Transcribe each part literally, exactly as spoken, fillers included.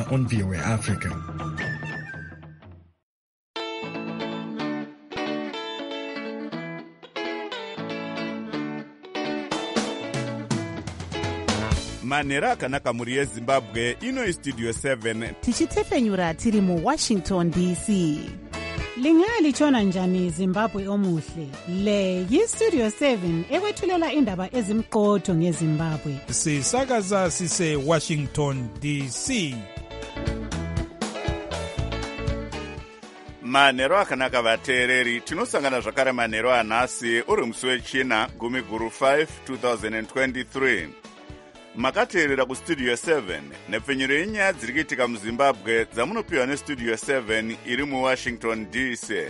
on V O A Africa. manhero akanaka muri yezimbabwe. Ino istudio seven tichitefenyura tiri mu Washington D C. Lingalitshona njani Zimbabwe omuhle? Le yistudio seven ekwethulela indaba ezimqotho ngeZimbabwe. Sisakaza sise Washington D C. manhero akanaka vateereri, tinosangana zvakare manhero anhasi uri musi wechina gumi guru five twenty twenty-three. makateerera kustudio seven nepfenyuro yenyaya dziri kuitika muzimbabwe dzamunopiwa nestudio seven iri muwashington D C.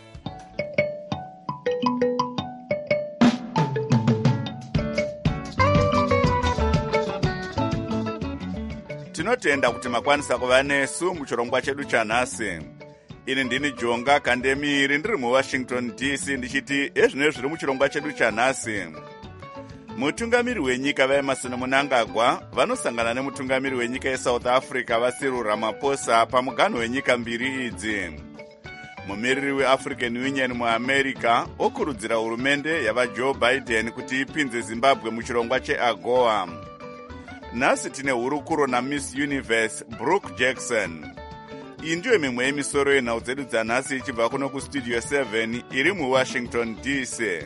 tinotenda kuti makwanisa kuva nesu muchirongwa chedu chanhasi. ini ndini Jonga Kandemiri ndiri muwashington D C ndichiti ezvino zviri muchirongwa chedu chanhasi. mutungamiri wenyika vaEmerson Mnangagwa vanosangana nemutungamiri wenyika yeSouth Africa vaCyril Ramaphosa pamuganho wenyika mbiri idzi. mumiriri weAfrican Union muAmerica okurudzira hurumende yavaJoe Biden kuti ipinze Zimbabwe muchirongwa cheAGOA. nhasi tine hurukuro naMiss Universe Brooke Jackson. iyi ndiyo mimwe yemisoro yenhau dzedu dzanhasi ichibva kuno kustudio seven iri muwashington D C.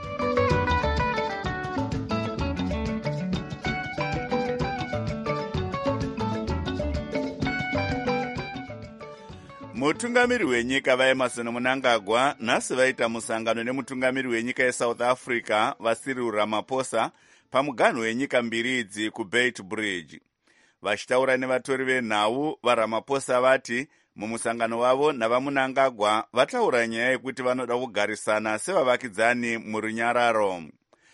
mutungamiri wenyika vaEmerson Mnangagwa nhasi vaita musangano nemutungamiri wenyika yeSouth Africa vaCyril Ramaphosa pamuganho wenyika mbiri idzi kuBeitbridge. vachitaura nevatori venhau vaRamaphosa vati mumusangano wavo navaMnangagwa vataura nyaya yekuti vanoda kugarisana sevavakidzani murunyararo.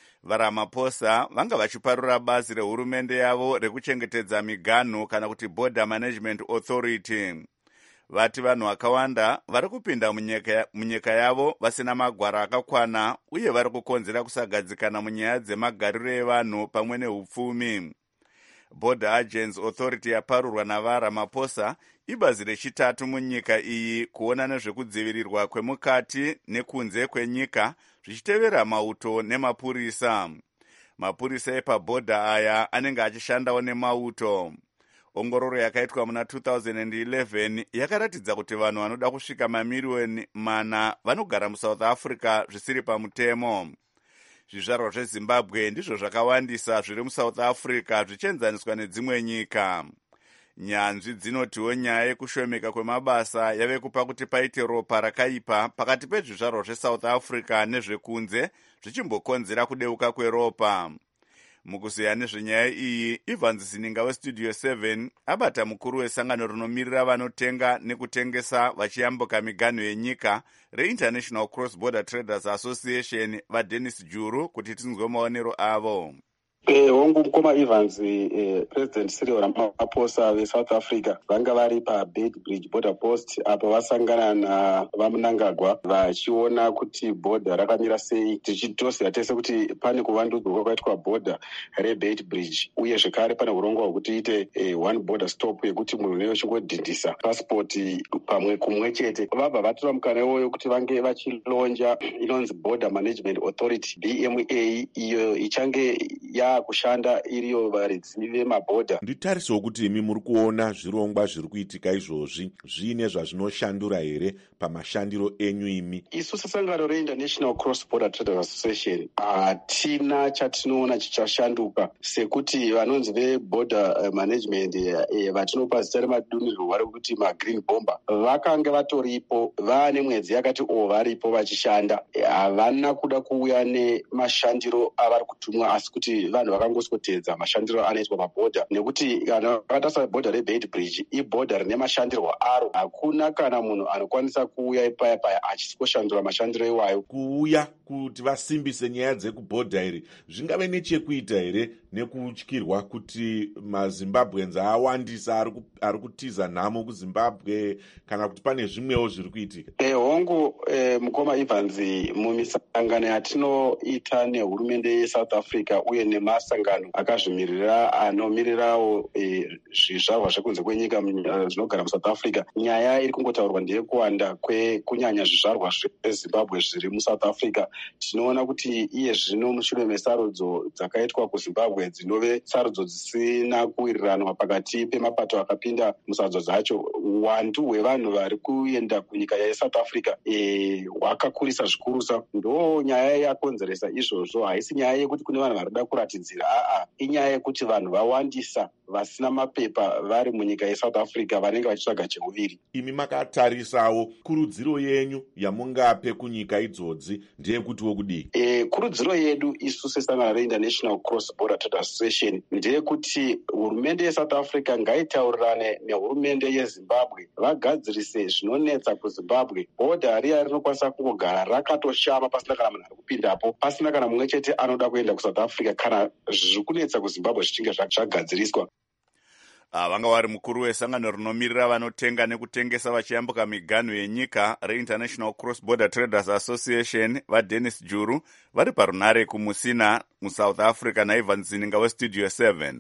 vaRamaphosa vanga vachiparura bazi rehurumende yavo rekuchengetedza miganhu kana kuti Border Management Authority. vati vanhu vakawanda vari kupinda munyika, munyika yavo vasina magwara akakwana uye vari kukonzera kusagadzikana munyaya dzemagariro evanhu pamwe neupfumi. Border Agents Authority yaparurwa navaRamaphosa ibazi rechitatu munyika iyi kuona nezvekudzivirirwa kwemukati nekunze kwenyika zvichitevera mauto nemapurisa. mapurisa epabhodha aya anenge achishandawo nemauto. ongororo yakaitwa muna two thousand eleven yakaratidza kuti vanhu vanoda kusvika mamiriyoni mana vanogara muSouth Africa zvisiri pamutemo. zvizvarwa zveZimbabwe ndizvo zvakawandisa zviri muSouth Africa zvichienzaniswa nedzimwe nyika. nyanzvi dzinotiwo nyaya yekushomeka kwemabasa yave kupa kuti paite ropa rakaipa pakati pezvizvarwa zveSouth Africa nezvekunze zvichimbokonzera kudeuka kweropa. mukuzeya nezvenyaya iyi, Evans Zininga westudio seven abata mukuru wesangano rinomirira vanotenga nekutengesa vachiyambuka miganho yenyika reInternational Cross Border Traders Association vaDennis Juru kuti tinzwe maonero avo. Eh, hongu mukoma Evans, eh, President Cyril Ramaphosa veSouth Africa vanga vari paBeitbridge border post apo vasangana navaMnangagwa vachiona kuti border rakamira sei, tichitosira tese kuti pane kuvandudzwa kwakaitwa border reBeitbridge uye zvekare pane urongwa hwekuti ite eh, one border stop yekuti munhu unenge uchingodhindisa pasipoti pamwe kumwe chete. vabva vatora mukana iwoyo kuti vange vachilonja inonzi Border Management Authority B M A, iyo ichange ya kushanda iriyo varidzi vemabhodha. nditarisewo kuti imi muri kuona zvirongwa zviri kuitika izvozvi zviine zvazvinoshandura here pamashandiro enyu imi? isu sesangano reInternational Cross Border Traders Association hatina chatinoona chichashanduka, sekuti vanonzi veborder management vatinopa zita remadunirwo vari kuti magreen bomber vakanga vatoripo vaane mwedzi yakati o varipo vachishanda. havana kuda kuuya nemashandiro avari kutumwa, asi kuti vanhu vakangoswotedza mashandiro anoitwa pabhodha, nekuti kana vakatarisa bhodha reBeitbridge ibhodha rine mashandirwo aro. hakuna kana munhu anokwanisa kuuya ipaya paya achisoshandura mashandiro iwayo. kuuya kuti vasimbise nyaya dzekubhodha iri zvingave nechekuita here nekutyirwa kuti mazimbabwenzi awandisa ari kutiza nhamo kuzimbabwe, kana kuti pane zvimwewo zviri kuitika? E, hongu e, mukoma Evans, mumisangano yatinoita nehurumende yeSouth Africa uye nemasangano akazvimirira anomirirawo e, zvizvarwa zvekunze kwenyika zvinogara muSouth Africa, nyaya iri kungotaurwa ndeyekuwanda kwekunyanya zvizvarwa zvezimbabwe zviri muSouth Africa. Tinoona kuti iye zvino mushure mesarudzo dzakaitwa kuzimbabwe dzinove sarudzo dzisina kuwiriranwa pakati pemapato akapinda musarudzo dzacho, uwandu hwevanhu vari kuenda kunyika yeSouth Africa hwakakurisa e, zvikurusa. Ndo nyaya yakonzeresa izvozvo, haisi nyaya yekuti kune vanhu varida kuratidzira, aa, inyaya yekuti vanhu vawandisa vasina mapepa vari munyika yeSouth Africa vanenge vachitsvaga cheuviri. Imi makatarisawo kurudziro yenyu yamungape kunyika idzodzi ndeyekutiwo kudii? E, kurudziro yedu isu sesangano reInternational Cross Border Trade Association ndeyekuti hurumende yeSouth Africa ngaitaurirane nehurumende yeZimbabwe vagadzirise zvinonetsa kuZimbabwe. Bhodha riya rinokwanisa kungogara rakatoshama pasina kana munhu ari kupindapo, pasina kana mumwe chete anoda kuenda kuSouth Africa kana zviri kunetsa kuZimbabwe zvichinge zvagadziriswa. Vanga vari mukuru wesangano rinomirira vanotenga nekutengesa vachiyambuka miganhu yenyika reInternational Cross Border Traders Association vaDennis Juru vari parunare kumusina muSouth Africa naIvan Zininga weStudio seven.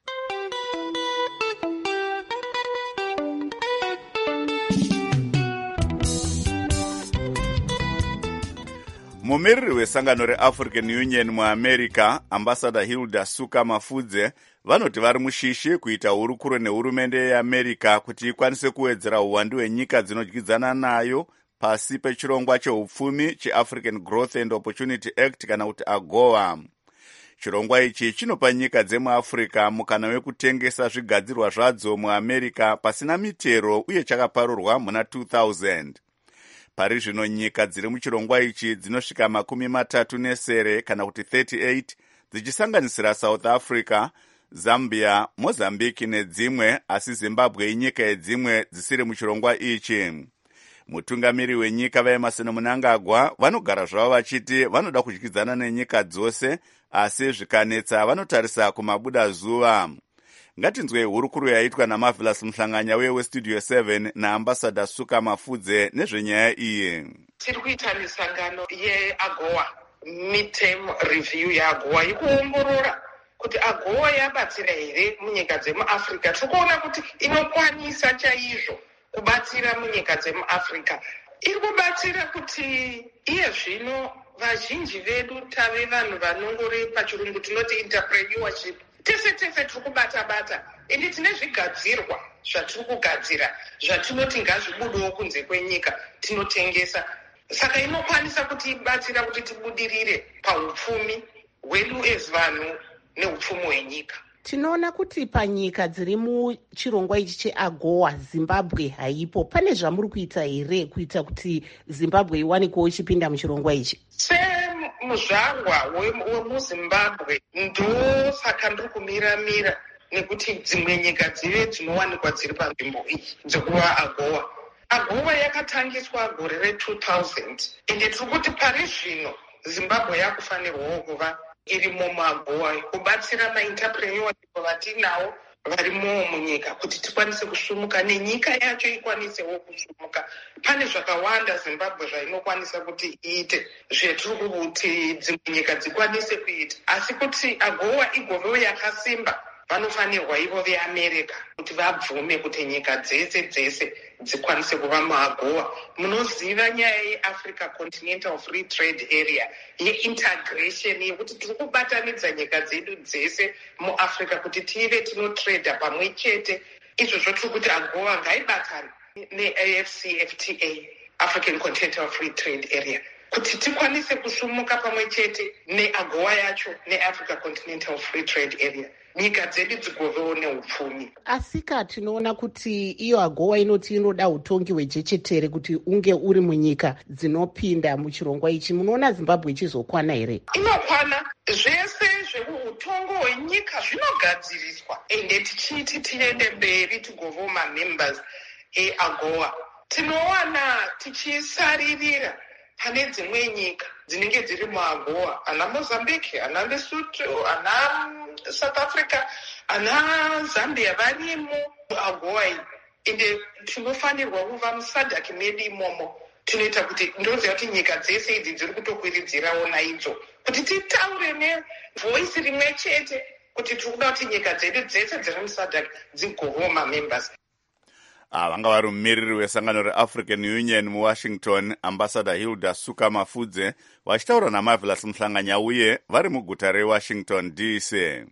Mumiriri wesangano reAfrican Union muAmerica, Ambassador Hilda Suka Mafudze, vanoti vari mushishi kuita hurukuro nehurumende yeAmerica kuti ikwanise kuwedzera uwandu hwenyika dzinodyidzana nayo pasi pechirongwa cheupfumi cheAfrican Growth and Opportunity Act kana kuti AGOA. Chirongwa ichi chinopa nyika dzemuAfrica mukana wekutengesa zvigadzirwa zvadzo muAmerica pasina mitero uye chakaparurwa muna two thousand. Pari zvino nyika dziri muchirongwa ichi dzinosvika makumi matatu nesere kana kuti thirty-eight, dzichisanganisira South Africa, Zambia, Mozambique nedzimwe, asi Zimbabwe inyika yedzimwe dzisiri muchirongwa ichi. Mutungamiri wenyika vaEmmerson Mnangagwa vanogara zvavo vachiti vanoda kudyidzana nenyika dzose, asi zvikanetsa vanotarisa kumabuda zuva. Ngatinzwe hurukuro yaitwa naMarvelous Mhlanganya weStudio seven naAmbassador Suka Mafudze nezvenyaya iyi. Tiri kuita misangano yeAGOA, midterm review yeAGOA ikuongorora kuti AGOA yabatsira here munyika dzemuAfrica. Tikuona kuti inokwanisa chaizvo kubatsira munyika dzemuAfrica. Iri kubatsira kuti iye zvino vazhinji vedu tave vanhu vanongori pachirungu tinoti entrepreneurship. Tese tese tiri kubata-bata, ende tine zvigadzirwa zvatiri kugadzira zvatinoti ngazvibudewo kunze kwenyika tinotengesa. Saka inokwanisa kuti ibatsira kuti tibudirire paupfumi hwedu as vanhu neupfumi hwenyika. Tinoona kuti panyika dziri muchirongwa ichi cheAGOA Zimbabwe haipo. Pane zvamuri kuita here kuita kuti Zimbabwe iwanikewo ichipinda muchirongwa ichi? Muzvarwa wemuZimbabwe ndo saka ndiri kumira-mira nekuti dzimwe nyika dzive dzinowanikwa dziri panzvimbo iyi dzekuva AGOA. AGOA yakatangiswa gore re-two thousand, ende tiri kuti pari zvino Zimbabwe yakufanirwawo kuva irimo muAGOA kubatsira maentrepreneur vatinawo varimo munyika kuti tikwanise kusumuka nenyika yacho ikwanisewo kusumuka. Pane zvakawanda Zimbabwe zvainokwanisa kuti iite zvetiri kuti dzimwe nyika dzikwanise kuita, asi kuti AGOA igovewo yakasimba vanofanirwa ivo veAmerica kuti vabvume kuti nyika dzese dzese dzikwanise kuva muAGOA. Munoziva nyaya yeAfrica Continental Free Trade Area yeintegration yekuti tiri kubatanidza nyika dzedu dzese muAfrica kuti tive tinotrada pamwe chete. Izvozvo tiri kuti AGOA ngaibatane neA F C F T A, African Continental Free Trade Area, kuti tikwanise kusumuka pamwe chete neAGOA yacho neAfrica Continental Free Trade Area, nyika dzedu dzigovewo neupfumi. Asika tinoona kuti iyo AGOA inoti inoda utongi hwejechetere kuti unge uri munyika dzinopinda muchirongwa ichi. Munoona Zimbabwe ichizokwana here? Inokwana. Zvese zveutongo hwenyika zvinogadziriswa, ende tichiti tiende mberi tigovewo mamembers eAGOA. Tinowana tichisaririra pane dzimwe nyika dzinenge dziri muAGOA, ana Mozambique, ana Lesotho, ana South Africa, ana Zambia varimo AGOA iyi, ende tinofanirwa kuva musadhak medu imomo. Tinoita kuti ndoziva kuti nyika dzese idzi dziri kutokwiridzirawo naidzo kuti titaure nevoisi rimwe chete kuti tiri kuda kuti nyika dzedu dzese dziri musadhak dzigovawo mamembers. vanga vari mumiriri wesangano reAfrican Union muwashington, ambassador Hilda Suka Mafudze, vachitaura naMarvelous Muhlanganya uye vari muguta reWashington D C.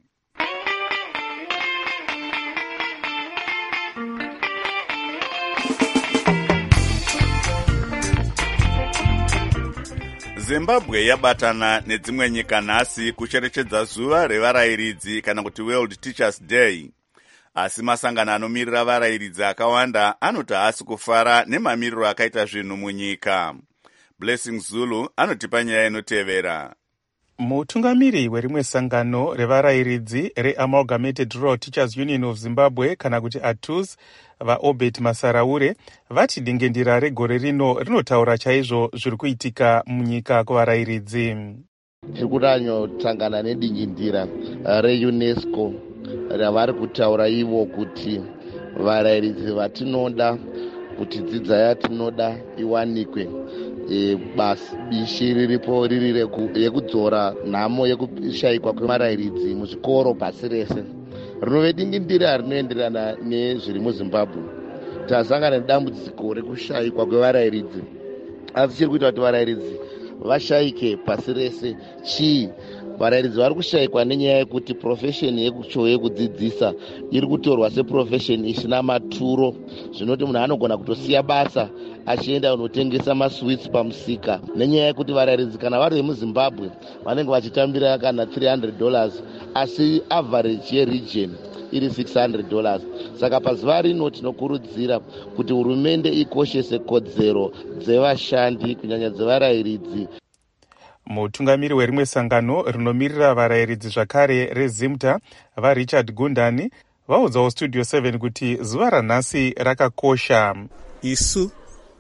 Zimbabwe yabatana nedzimwe nyika nhasi kucherechedza zuva revarayiridzi kana kuti World Teachers Day. Asi masangano anomirira varayiridzi akawanda anoti haasi kufara nemamiriro akaita zvinhu munyika. Blessing Zulu anotipa nyaya inotevera. Mutungamiri werimwe sangano revarayiridzi reAmalgamated Rural Teachers Union of Zimbabwe kana kuti A T U S, vaObert Masaraure, vati dingendira regore rino rinotaura chaizvo zviri kuitika munyika kuvarayiridzi. Tiri kutanyotangana nedingendira reUNESCO ravari kutaura ivo kuti varayiridzi vatinoda kuti dzidza yatinoda iwanikwe. E, basi bishi riripo riri yekudzora nhamo yekushayikwa kwevarayiridzi muzvikoro pasi rese. Rinove dingindira rinoenderana nezviri muZimbabwe. Tasangana nedambudziko rekushayikwa kwevarayiridzi, asi chiri kuita kuti varayiridzi vashayike pasi rese chii? Varayiridzi vari kushayikwa nenyaya yekuti profesheni yekucho yekudzidzisa iri kutorwa seprofesheni isina maturo, zvinoti munhu anogona kutosiya basa achienda kunotengesa maswits pamusika, nenyaya yekuti varayiridzi kana vari vemuZimbabwe vanenge vachitambira kana three hundred dollars asi average yeregion iri six hundred dollars. Saka pazuva rino tinokurudzira kuti hurumende ikoshese kodzero dzevashandi kunyanya dzevarayiridzi. Mutungamiri werimwe sangano rinomirira varayiridzi zvakare reZimta, vaRichard Gundani, vaudzawo Studio seven kuti zuva ranhasi rakakosha. Isu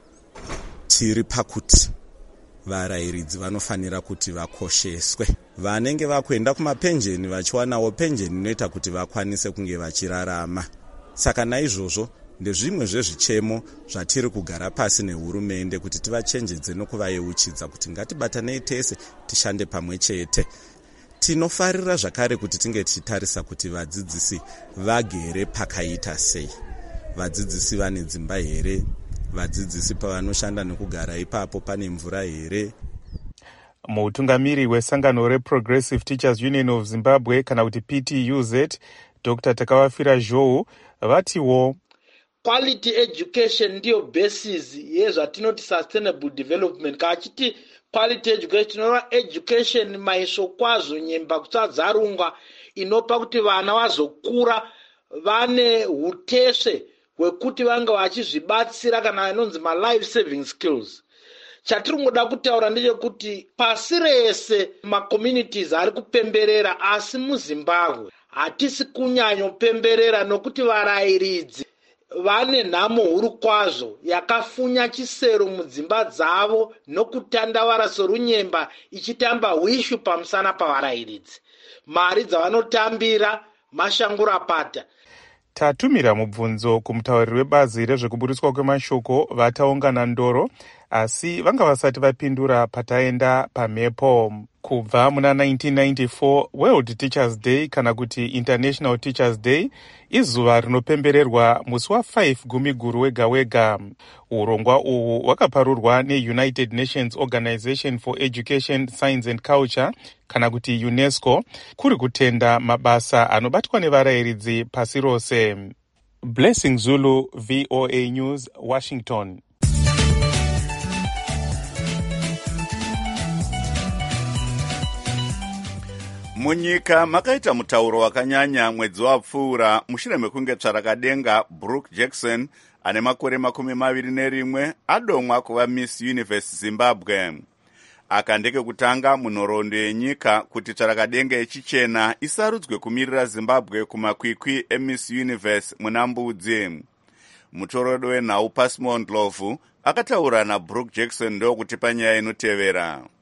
tiri pakuti varayiridzi vanofanira kuti vakosheswe. Vanenge vakuenda kumapenjeni vachiwanawo penjeni inoita kuti vakwanise kunge vachirarama. Saka naizvozvo ndezvimwe zvezvichemo zvatiri kugara pasi nehurumende kuti tivachenjedze nokuvayeuchidza kuti ngatibatanei tese tishande pamwe chete. Tinofarira zvakare kuti tinge tichitarisa kuti vadzidzisi vagere pakaita sei. Vadzidzisi vane dzimba here? Vadzidzisi pavanoshanda nekugara ipapo pane mvura here? Mutungamiri wesangano reProgressive Teachers Union of Zimbabwe kana kuti P T U Z, Doctor Takawafira Zhou, vatiwo quality education ndiyo basis yezvatinoti sustainable development. Kachiti quality education tinova education maisho kwazvo nyemba kusadzarungwa inopa kuti vana vazokura vane utesve hwekuti vange vachizvibatsira kana inonzi ma life saving skills. Chatiri ngoda kutaura ndechekuti pasi rese macommunities ari kupemberera, asi muZimbabwe hatisi kunyanyopemberera nokuti varayiridzi vane nhamo huru kwazvo yakafunya chisero mudzimba dzavo nokutandavara sorunyemba ichitamba hwishu pamusana pavarayiridzi. Mari dzavanotambira mashangurapata. Tatumira mubvunzo kumutauriri webazi rezvekuburiswa kwemashoko vataungana Ndoro, asi vanga vasati vapindura pataenda pamhepo. Kubva muna nineteen ninety-four, World Teachers Day kana kuti International Teachers Day izuva rinopembererwa musi wa5 gumiguru wega wega. Urongwa uhu wakaparurwa neUnited Nations Organization for Education, Science and Culture kana kuti UNESCO, kuri kutenda mabasa anobatwa nevarayiridzi pasi rose. Blessing Zulu, V O A News, Washington. Munyika makaita mutauro wakanyanya mwedzi wapfuura mushure mekunge tsvarakadenga Brooke Jackson ane makore makumi maviri nerimwe adomwa kuva Miss Universe Zimbabwe. Aka ndekekutanga munhoroondo yenyika kuti tsvarakadenga yechichena isarudzwe kumirira Zimbabwe kumakwikwi eMiss Universe muna Mbudzi. Mutorodo wenhau Pasmon Ndlovu akataura naBrooke Jackson ndokutipa nyaya inotevera.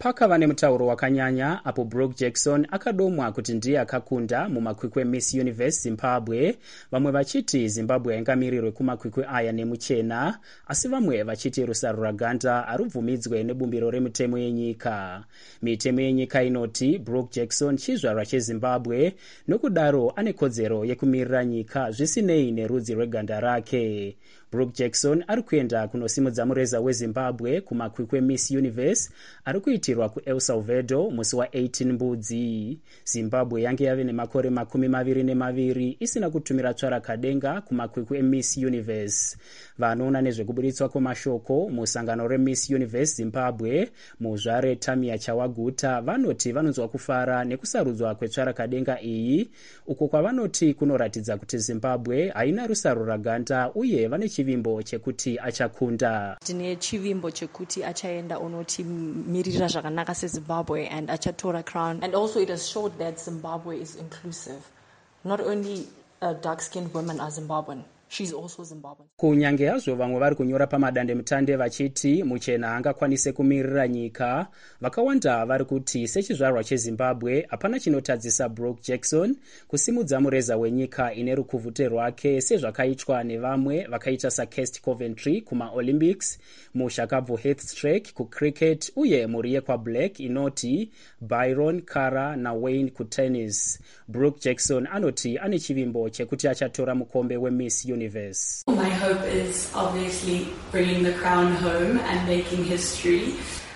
pakava nemutauro wakanyanya apo Brooke Jackson akadomwa kuti ndiye akakunda mumakwikwi Miss Universe Zimbabwe, vamwe vachiti Zimbabwe yaingamirirwe kumakwikwi aya nemuchena, asi vamwe vachiti rusaro raganda arubvumidzwe nebumbiro remitemo yenyika. Mitemo yenyika inoti Brooke Jackson chizvarwa cheZimbabwe, nokudaro ane kodzero yekumirira nyika zvisinei nerudzi rweganda rake. Brooke Jackson ari kuenda kunosimudza mureza weZimbabwe kumakwikwi Miss Universe ari kuitirwa kuEl Salvador musi wa18 mbudzi. Zimbabwe yange yave nemakore makumi maviri nemaviri isina kutumira tsvarakadenga kumakwikwi eMiss Universe. Vanoona nezvekuburitswa kwemashoko musangano reMiss Universe Zimbabwe, muzvare Tamia Chawaguta, vanoti vanonzwa kufara nekusarudzwa kwetsvarakadenga iyi, uko kwavanoti kunoratidza kuti Zimbabwe haina rusaro raganda uye vane chivimbo chekuti achakunda. Tine chivimbo chekuti achaenda unoti mirira zvakanaka seZimbabwe and achatora crown. And also it has showed that Zimbabwe is inclusive. Not only uh, dark-skinned women are Zimbabwean. She's also Zimbabwean. Kunyange hazvo vamwe vari kunyora pamadande mutande vachiti muchena angakwanise kumirira nyika, vakawanda vari kuti sechizvarwa cheZimbabwe hapana chinotadzisa Brooke Jackson kusimudza mureza wenyika ine rukuvute rwake sezvakaitwa nevamwe vakaita saKirsti Coventry kumaOlympics, muShakabvu Heathstrake kucricket uye mhuri yekwaBlack inoti Byron Kara naWayne kutennis. Brooke Jackson anoti ane chivimbo chekuti achatora mukombe weMiss Universe. My hope is obviously bringing the crown home and making history.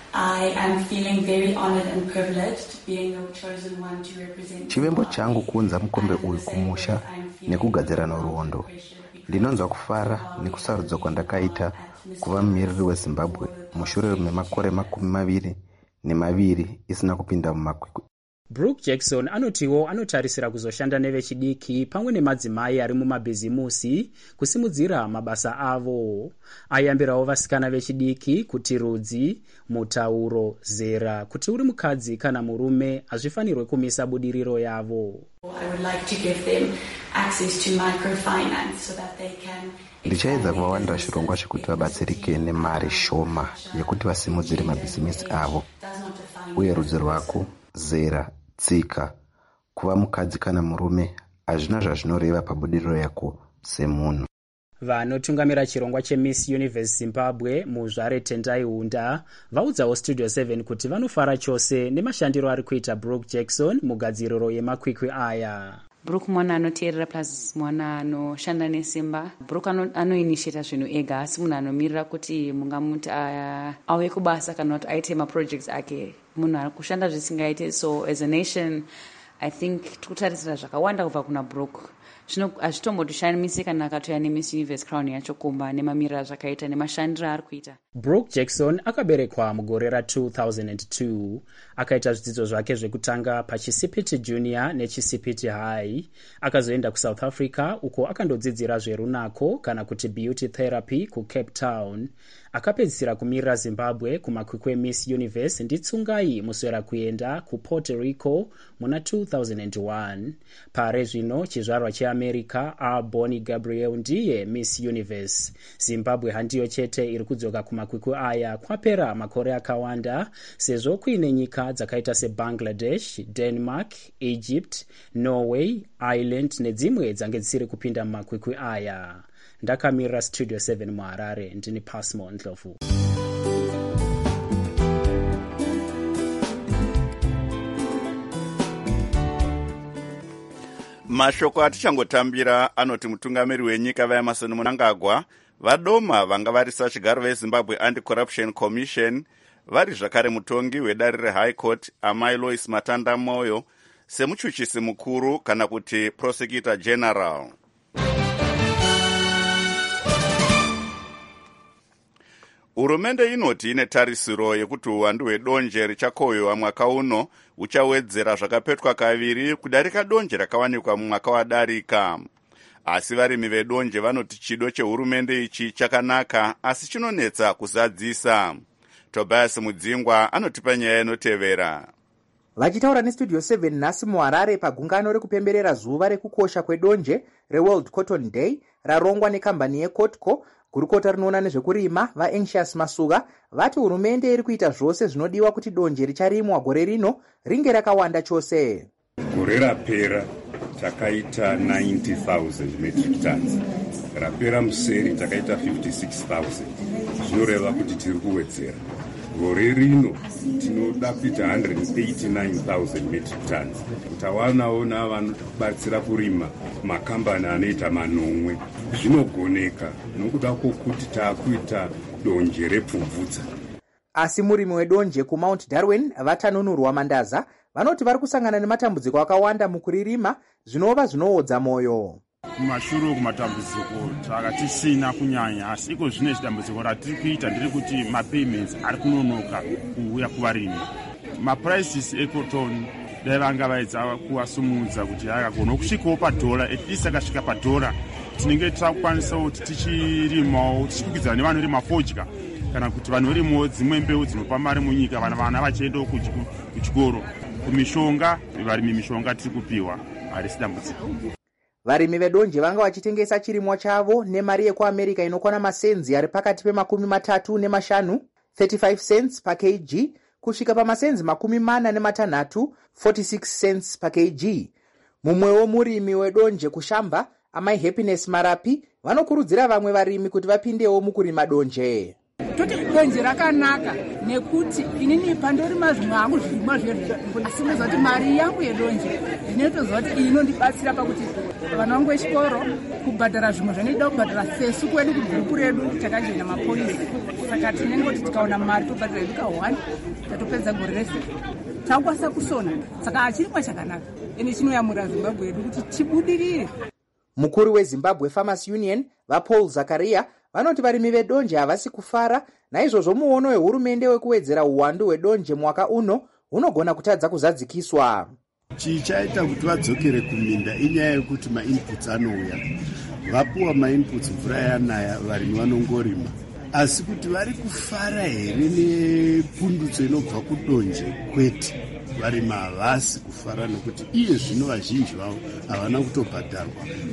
I am feeling very honored and privileged being the chosen one to represent. Chivimbo changu kuunza mukombe uyu kumusha nekugadzira noruondo. Ndinonzwa kufara nekusarudzwa kwandakaita kuva mumiriri weZimbabwe mushure memakore makumi maviri nemaviri isina kupinda mumakwikwi. Brooke Jackson anotiwo anotarisira kuzoshanda nevechidiki pamwe nemadzimai ari mumabhizimusi kusimudzira mabasa avo. Ayambirawo vasikana vechidiki kuti rudzi, mutauro, zera, kuti uri mukadzi kana murume hazvifanirwe kumisa budiriro yavo. I would like to give them access to microfinance so that they can. Ndichaedza kuvawanira chirongwa chekuti vabatsirike nemari shoma yekuti vasimudzire mabhizimisi avo. Uye rudzi rwako, zera, tsika, kuva mukadzi kana murume hazvina zvazvinoreva pabudiriro yako semunhu. Vanotungamira chirongwa cheMiss Universe Zimbabwe muzvare Tendai Hunda vaudzawo Studio seven kuti vanofara chose nemashandiro ari kuita Brooke Jackson mugadziriro yemakwikwi aya. Brooke mwana anoteerera plus mwana anoshanda nesimba. Brooke anoinitiata zvinhu ega asi munhu anomirira kuti mungamuti auye kubasa kana kuti aite maprojects ake. Munhu ari kushanda zvisingaite. So as a nation I think tikutarisira zvakawanda kubva kuna Brooke. Zvino hazvitombotoshamisi kana akatoya neMiss Universe crown yacho kumba nemamirira zvakaita nemashandiro ari kuita. Brooke Jackson akaberekwa mugore ra two thousand two. Akaita zvidzidzo zvake zvekutanga paChisipiti Junior neChisipiti High. Akazoenda kuSouth Africa uko akandodzidzira zverunako kana kuti beauty therapy kuCape Town. Akapedzisira kumirira Zimbabwe kumakwikwi Miss Universe nditsungai muswera kuenda kuPuerto Rico muna two thousand one. Pare zvino chizvarwa cheAmerica A Bonnie Gabriel ndiye Miss Universe. Zimbabwe handiyo chete iri kudzoka kumakwikwi aya kwapera makore akawanda sezvo kuine nyika dzakaita seBangladesh, Denmark, Egypt, Norway, Ireland nedzimwe dzange dzisiri kupinda mumakwikwi aya. Ndakamirira Studio seven muHarare ndini Pasmo Ndlovu. Mashoko atichangotambira anoti mutungamiri wenyika vaEmmerson Mnangagwa vadoma vanga varisa chigaro veZimbabwe Anti-Corruption Commission vari zvakare mutongi wedare reHigh Court Amai Lois Matanda Moyo semuchuchisi mukuru kana kuti Prosecutor General. Hurumende inoti ine tarisiro yekuti uwandu hwedonje richakohwewa mwaka uno uchawedzera zvakapetwa kaviri kudarika donje rakawanikwa mumwaka wadarika. Asi varimi vedonje vanoti chido chehurumende ichi chakanaka asi chinonetsa kuzadzisa. Tobias Mudzingwa anotipa nyaya inotevera. Vachitaura nestudio seven nhasi muHarare pagungano rekupemberera zuva rekukosha kwedonje reWorld Cotton Day rarongwa nekambani yeCotco, gurukota rinoona nezvekurima vaAnxious Masuga vati hurumende iri kuita zvose zvinodiwa kuti donje richarimwa gore rino ringe rakawanda chose. Gore rapera takaita ninety thousand metric tons, rapera museri takaita fifty-six thousand. Zvinoreva kuti tiri kuwedzera. Gore rino tinoda kuita one hundred eighty-nine thousand metric tons. Tawanawo navanobatsira kurima makambani anoita manomwe. Zvinogoneka nokuda kwokuti taakuita donje repfubvudza. Asi murimi wedonje kuMount Darwin vatanunurwa Mandaza vanoti vari kusangana nematambudziko akawanda mukuririma zvinova zvinoodza moyo. Kumashure kumatambudziko takatisina kunyanya, asi iko zvine dambudziko ratiri kuita ndiri kuti mapayments ari kunonoka kuuya kuvarimi. Maprices ecotton dai vanga vaidza kuwasumudza kuti akagona kusvikawo padhora, at least akasvika padhora tinenge takukwanisa kuti tichirimawo tichikwidzana nevanorima fodya kana kuti vanorimawo dzimwe mbeu dzinopa mari munyika, vana vana vachiendawo kuchikoro. Kumishonga, varimi mishonga tiri kupiwa, harisi dambudziko. Varimi vedonje vanga vachitengesa chirimwa chavo nemari yekuAmerica inokwana masenzi ari pakati pemakumi matatu nemashanu thirty-five cents per kg kusvika pamasenzi makumi mana nematanhatu forty-six cents per kg. Mumwewo murimi wedonje kuShamba, Amai Happiness Marapi vanokurudzira vamwe varimi kuti vapindewo mukurima donje. Toti donje rakanaka nekuti inini pandorima zvimwangu zvirimwa zvedu ndinosimudza kuti mari yangu yedonje ndinotoziva kuti inondibatsira pakuti vana vangu vechikoro kubhadhara zvimwe zvanoida kubhadhara sesu kwedu kugrupu redu takajoina mapolisi. Saka tinenge kuti tikaona mari tobhadhara vika one tatopedza gore rese takukwanisa kusona. Saka hachirimwa chakanaka ende chinoyamura Zimbabwe yedu kuti tibudirire. Mukuru weZimbabwe Farmers Union vaPaul Zakaria vanoti varimi vedonje havasi kufara, naizvozvo muono wehurumende wekuwedzera uwandu hwedonje mwaka uno unogona kutadza kuzadzikiswa. Chichaita kuti vadzokere kuminda inyaya yekuti mainputs anouya. Vapuwa mainputs mvura yanaya varimi vanongorima. Asi kuti vari kufara here nepundutso inobva kudonje kwete. Varimi havasi kufara nekuti iye zvino vazhinji vavo havana kutobhadharwa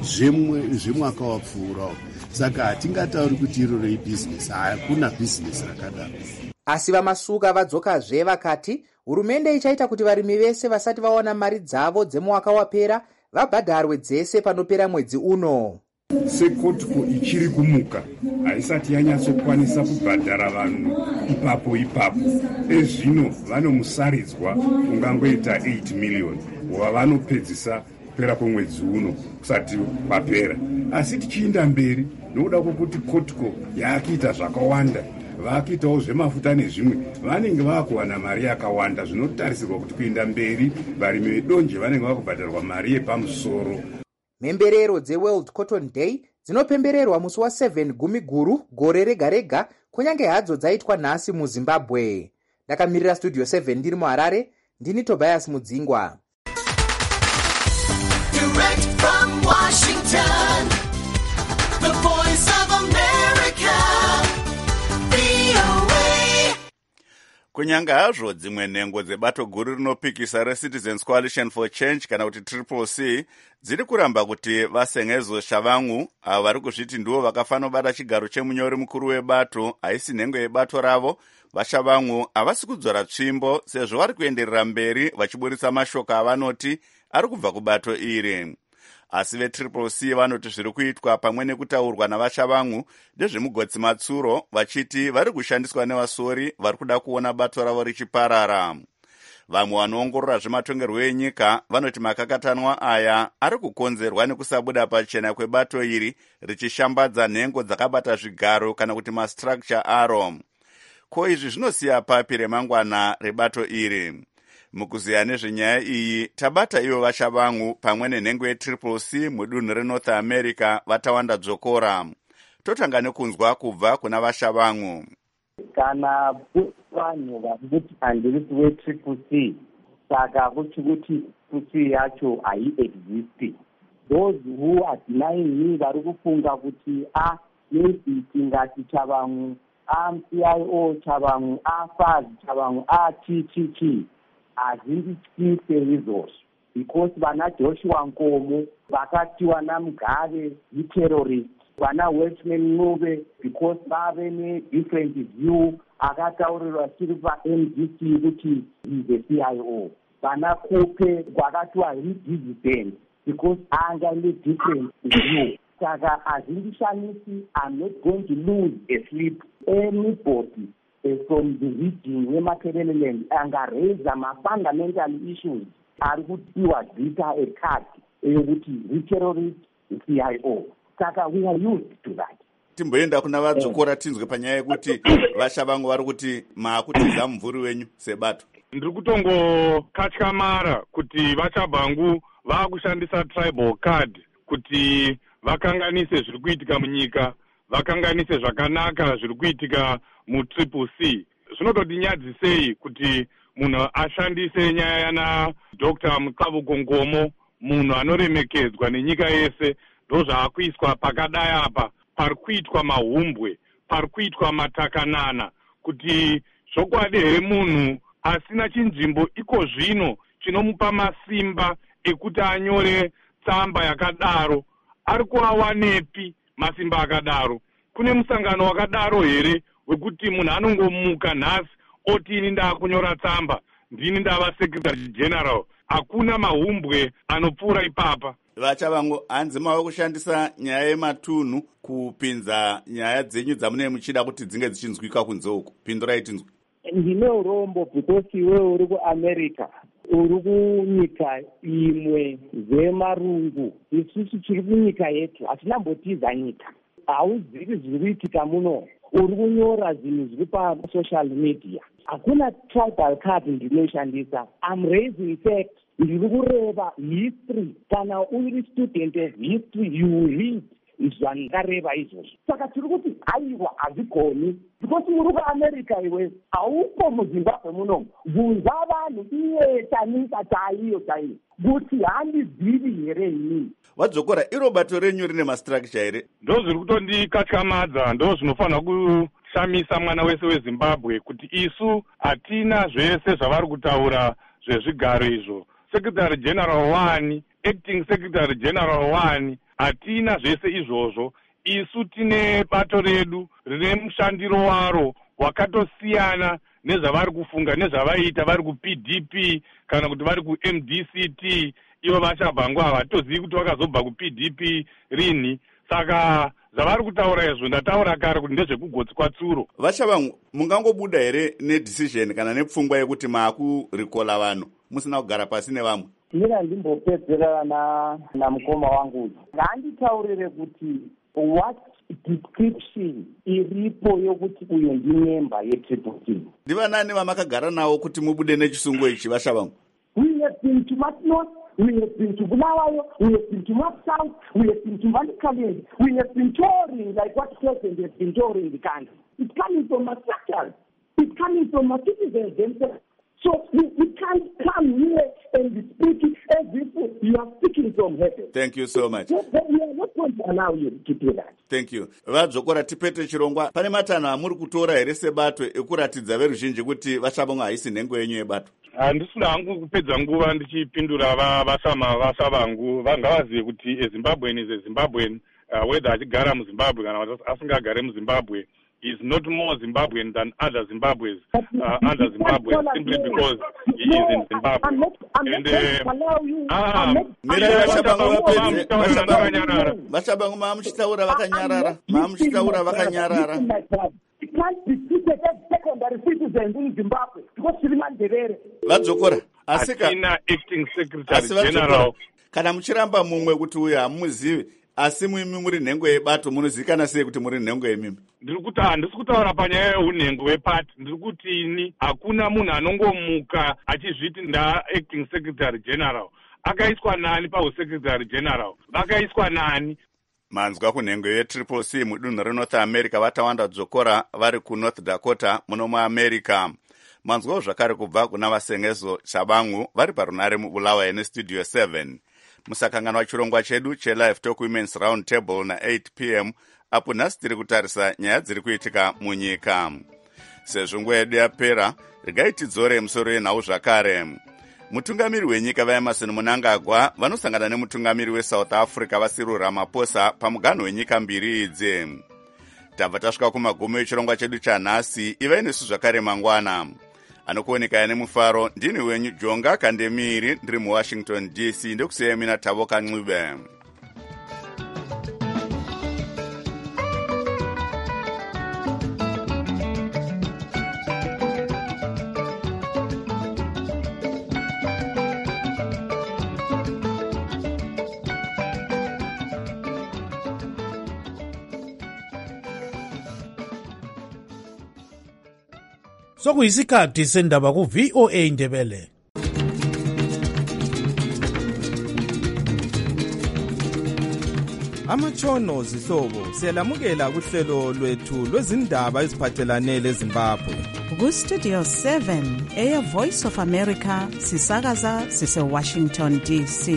zvemwaka wapfuurawo. Saka hatingatauri kuti iro rei business, hakuna business rakadaro. Asi vaMasuga vadzokazve vakati hurumende ichaita kuti varimi vese vasati vaona mari dzavo dzemwaka wapera vabhadharwe dzese panopera mwedzi uno. SeCotco ichiri kumuka haisati yanyatsokwanisa kubhadhara vanhu ipapo ipapo. Ezvino vanomusaridzwa ungangoita eight million wavanopedzisa kupera kwemwedzi uno kusati kwapera. Asi tichienda mberi nokuda kwokuti Cotco yakuita zvakawanda, vakuitawo zvemafuta nezvimwe, vanenge vakuwana mari yakawanda, zvinotarisirwa kuti kuenda mberi varimi vedonje vanenge vakubhadharwa mari yepamusoro. Mhemberero dzeWorld Cotton Day dzinopembererwa musi wa7 gumi guru gore rega rega, kunyange hadzo dzaitwa nhasi muZimbabwe. Ndakamirira studio seven ndiri muHarare, ndini Tobias Mudzingwa. Direct from Washington, the voice of America, V O A. Kunyange hazvo dzimwe nhengo dzebato guru rinopikisa reCitizens Coalition for Change kana kuti Triple C dziri kuramba kuti vasengezo Shavangu avo vari kuzviti ndivo vakafanira kubata chigaro chemunyori mukuru webato, haisi nhengo yebato ravo. VaShavangu havasi kudzora tsvimbo sezvo vari kuenderera mberi vachiburitsa mashoko avanoti ari kubva kubato iri. Asi veTriple C vanoti zviri kuitwa pamwe nekutaurwa navaShavangu ndezvemugotsi matsuro, vachiti vari kushandiswa nevasori vari kuda kuona bato ravo richiparara. Vamwe vanoongorora zvematongerwo enyika vanoti makakatanwa aya ari kukonzerwa nekusabuda pachena kwebato iri richishambadza nhengo dzakabata zvigaro kana kuti mastructure aro. Ko izvi zvinosiya papi remangwana rebato iri? Mukuziya nezvenyaya iyi tabata ivo vaShavangu pamwe nenhengo yeTriple C mudunhu reNorth America vatawanda dzokora. Totanga nekunzwa kubva kuna vaShavangu. Kana vanhu vakuti handiri kuveTriple C, saka kuti kuti Triple C yacho haiexist. Those who are denying me vari kufunga kuti ah maybe tingati Shavangu, ah M C I O Shavangu, ah F A Z Shavangu, ah chi chi chi. hazvindityise izvozvo because vana Joshua Nkomo vakati vana Mugave iterrorist, vana Westman Ncube because vave ne-different view akataurirwa chiri pa-M D C kuti is a C I O. Vana Kupe vakatiwa he dissident because anga ne-different view. Saka hazvindishamisi, I'm not going to lose a sleep. Anybody uh, from the region wemakereleland angareza ma-fundamental issues ari kutiwa dzita ecard eyokuti re-terrorist C I O. Saka we are used to that. Timboenda kuna vadzokora tinzwe panyaya yekuti vasha vangu vari kuti maakutiza mumvuri wenyu sebato. Ndiri kutongokatyamarara kuti vasha vangu vaakushandisa tribal card kuti vakanganise zviri kuitika munyika, vakanganise zvakanaka zviri kuitika mutriple C. Zvinotodinyadzisei kuti munhu ashandise nyaya yana Doctor Mutsavuko Nkomo, munhu anoremekedzwa nenyika yese, ndozvaakuiswa pakadai apa, pari kuitwa mahumbwe, pari kuitwa matakanana, kuti zvokwadi here munhu asina chinzvimbo iko zvino chinomupa masimba ekuti anyore tsamba yakadaro, ari kuawanepi masimba akadaro? Kune musangano wakadaro here wekuti munhu anongomuka nhasi oti ini ndaakunyora tsamba, ndini ndava secretary general? Hakuna mahumbwe anopfuura ipapa. Vacha vangu, hanzi mava kushandisa nyaya yematunhu kupinza nyaya dzenyu dzamune muchida kuti dzinge dzichinzwika kunze uku? Pindurai tinzwe. Ndine urombo because iwe uri kuAmerica, uri kunyika imwe zemarungu, isusu tiri kunyika yetu, hatinambotiza nyika, hauzivi zviri kuitika muno, uri kunyora zvinhu zviri pasocial media. Hakuna tribal card ndinoshandisa. I'm raising facts. Ndiri kureva history. Kana uri student of history, you read zvandareva izvozvo. Saka tiri kuti aiwa hazvigoni. Because muri kuAmerica iwe, hauko muZimbabwe muno. Bvunza vanhu iye chanisa chaiyo chaiyo. Kuti handizivi here inini. Vadzokora, iro bato renyu rine mastructure here? Ndo zviri kutondikatyamadza, ndo zvinofanira kushamisa mwana wese weZimbabwe kuti isu hatina zvese zvavari kutaura zvezvigaro izvo. Secretary General one, Acting Secretary General one, hatina zvese izvozvo. Isu tine bato redu rine mushandiro waro wakatosiyana nezvavari kufunga, nezvavaita vari ku-P D P kana kuti vari ku-M D C T. Ivo vashabvangu havatozivi kuti vakazobva ku-P D P rini. Saka zvavari kutaura izvo ndataura kare kuti ndezvekugotsi kwatsuro. Vashavangu, mungangobuda here nedecision kana nepfungwa yekuti maakurikola vanhu musina kugara pasi nevamwe? Mina ndimbopedzera na namukoma wangu. Nganditaurire kuti what description iripo yokuti uyo ndimemba yetriple C. Ndivanani vamakagara nawo kuti mubude nechisungo ichi vashavangu? We have been to Matnos, we have been to Bulawayo, we have been to North South, we have been to Manicaland, we have been touring like what president has been touring the country. It's coming from our structures. It's coming from our citizens themselves. So we, we can't come here and speak as if you are speaking from heaven. Thank you so much. So, we are not going to allow you to do that. Thank you. Vadzokora tipete chirongwa. Pane matanho amuri kutora here sebato ekuratidza veruzhinji kuti vashabonga haisi nhengo yenyu yebato? Handisina hangu kupedza nguva ndichipindura vasama vasa vangu. Vanga vazive kuti eZimbabwean is a Zimbabwean, uh, whether achigara muZimbabwe kana asingagare muZimbabwe, is not more Zimbabwean than other Zimbabweans uh, under Zimbabwe, simply because he is in Zimbabwe. I'm not, I'm and not allow you. ah, vashabangu maamuchitaura vakanyarara, maamuchitaura vakanyarara. It can't be treated as secondary citizens in Zimbabwe because Sirimandevere. Vadzokora, asika acting secretary general. Kana muchiramba mumwe kuti uyu hamuzivi, asi muimi muri nhengo yebato, munozivikana sei kuti muri nhengo yemimi? Ndiri kuti handisi kutaura panyaya yeunhengo wepati. Ndiri kuti ini hakuna munhu anongomuka achizviti nda acting secretary general. Akaiswa nani pausecretary general? Vakaiswa nani? Manzwa kunhengo yetriple C mudunhu reNorth America vatawanda dzokora vari kuNorth Dakota muno muAmerica. Manzwawo zvakare kubva kuna vasengezo Shabangu vari parunare muBulawayo nestudio seven. Musakanganwa chirongwa chedu cheLive Talk Women's Round Table na eight p m apo nhasi tiri kutarisa nyaya dziri kuitika munyika. sezvo nguva yedu yapera, regai tidzore musoro yenhau zvakare. Mutungamiri wenyika vaEmmerson Mnangagwa vanosangana nemutungamiri weSouth Africa vaCyril Ramaphosa pamuganho wenyika mbiri idzi. Tabva tasvika kumagumo echirongwa chedu chanhasi. Ivai nesu zvakare mangwana. Anokuoneka nemufaro ndini wenyu Jonga Kandemiri ndiri muWashington D C ndokusiyai mina Tavoka Ncube. Sokuyisikhathi sendaba ku V O A Ndebele. Amatshono zihlobo siyalamukela kuhlelo lwethu lwezindaba eziphathelane leZimbabwe. Ku Studio seven eya Voice of America sisakaza sise Washington D C.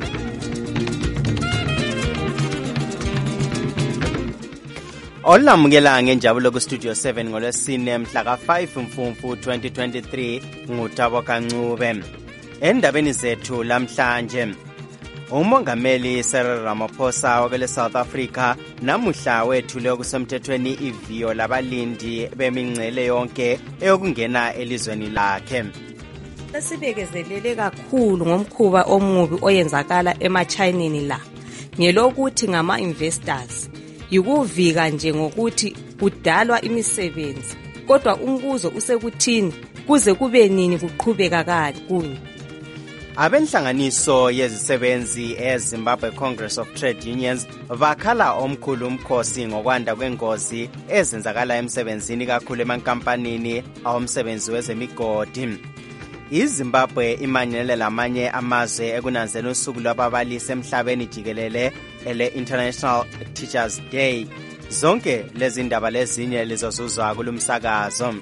Olamukela ngenjabulo ku Studio seven ngolwesine mhla ka five Mfumfu twenty twenty-three nguThabo Ncube. Endabeni zethu lamhlanje, umongameli Cyril Ramaphosa wakele South Africa namuhla wethule kusemthethweni iviyo labalindi bemingcele yonke eyokungena elizweni lakhe. Sesibekezelele kakhulu ngomkhuba omubi oyenzakala emachinini la. Ngelokuthi ngama investors yikuvika nje ngokuthi kudalwa imisebenzi, kodwa umbuzo usekuthini kuze kube nini kuqhubeka kanjani. Abenhlanganiso yezisebenzi eZimbabwe Congress of Trade Unions vakhala omkhulu umkhosi ngokwanda kwengozi ezenzakala emsebenzini kakhulu emankampanini awomsebenzi wezemigodi. iZimbabwe imanyelele lamanye amazwe ekunanzela usuku lwababalisi emhlabeni jikelele ele International Teachers Day. Zonke lezi ndaba lezinye lizozuzwa kulumsakazo.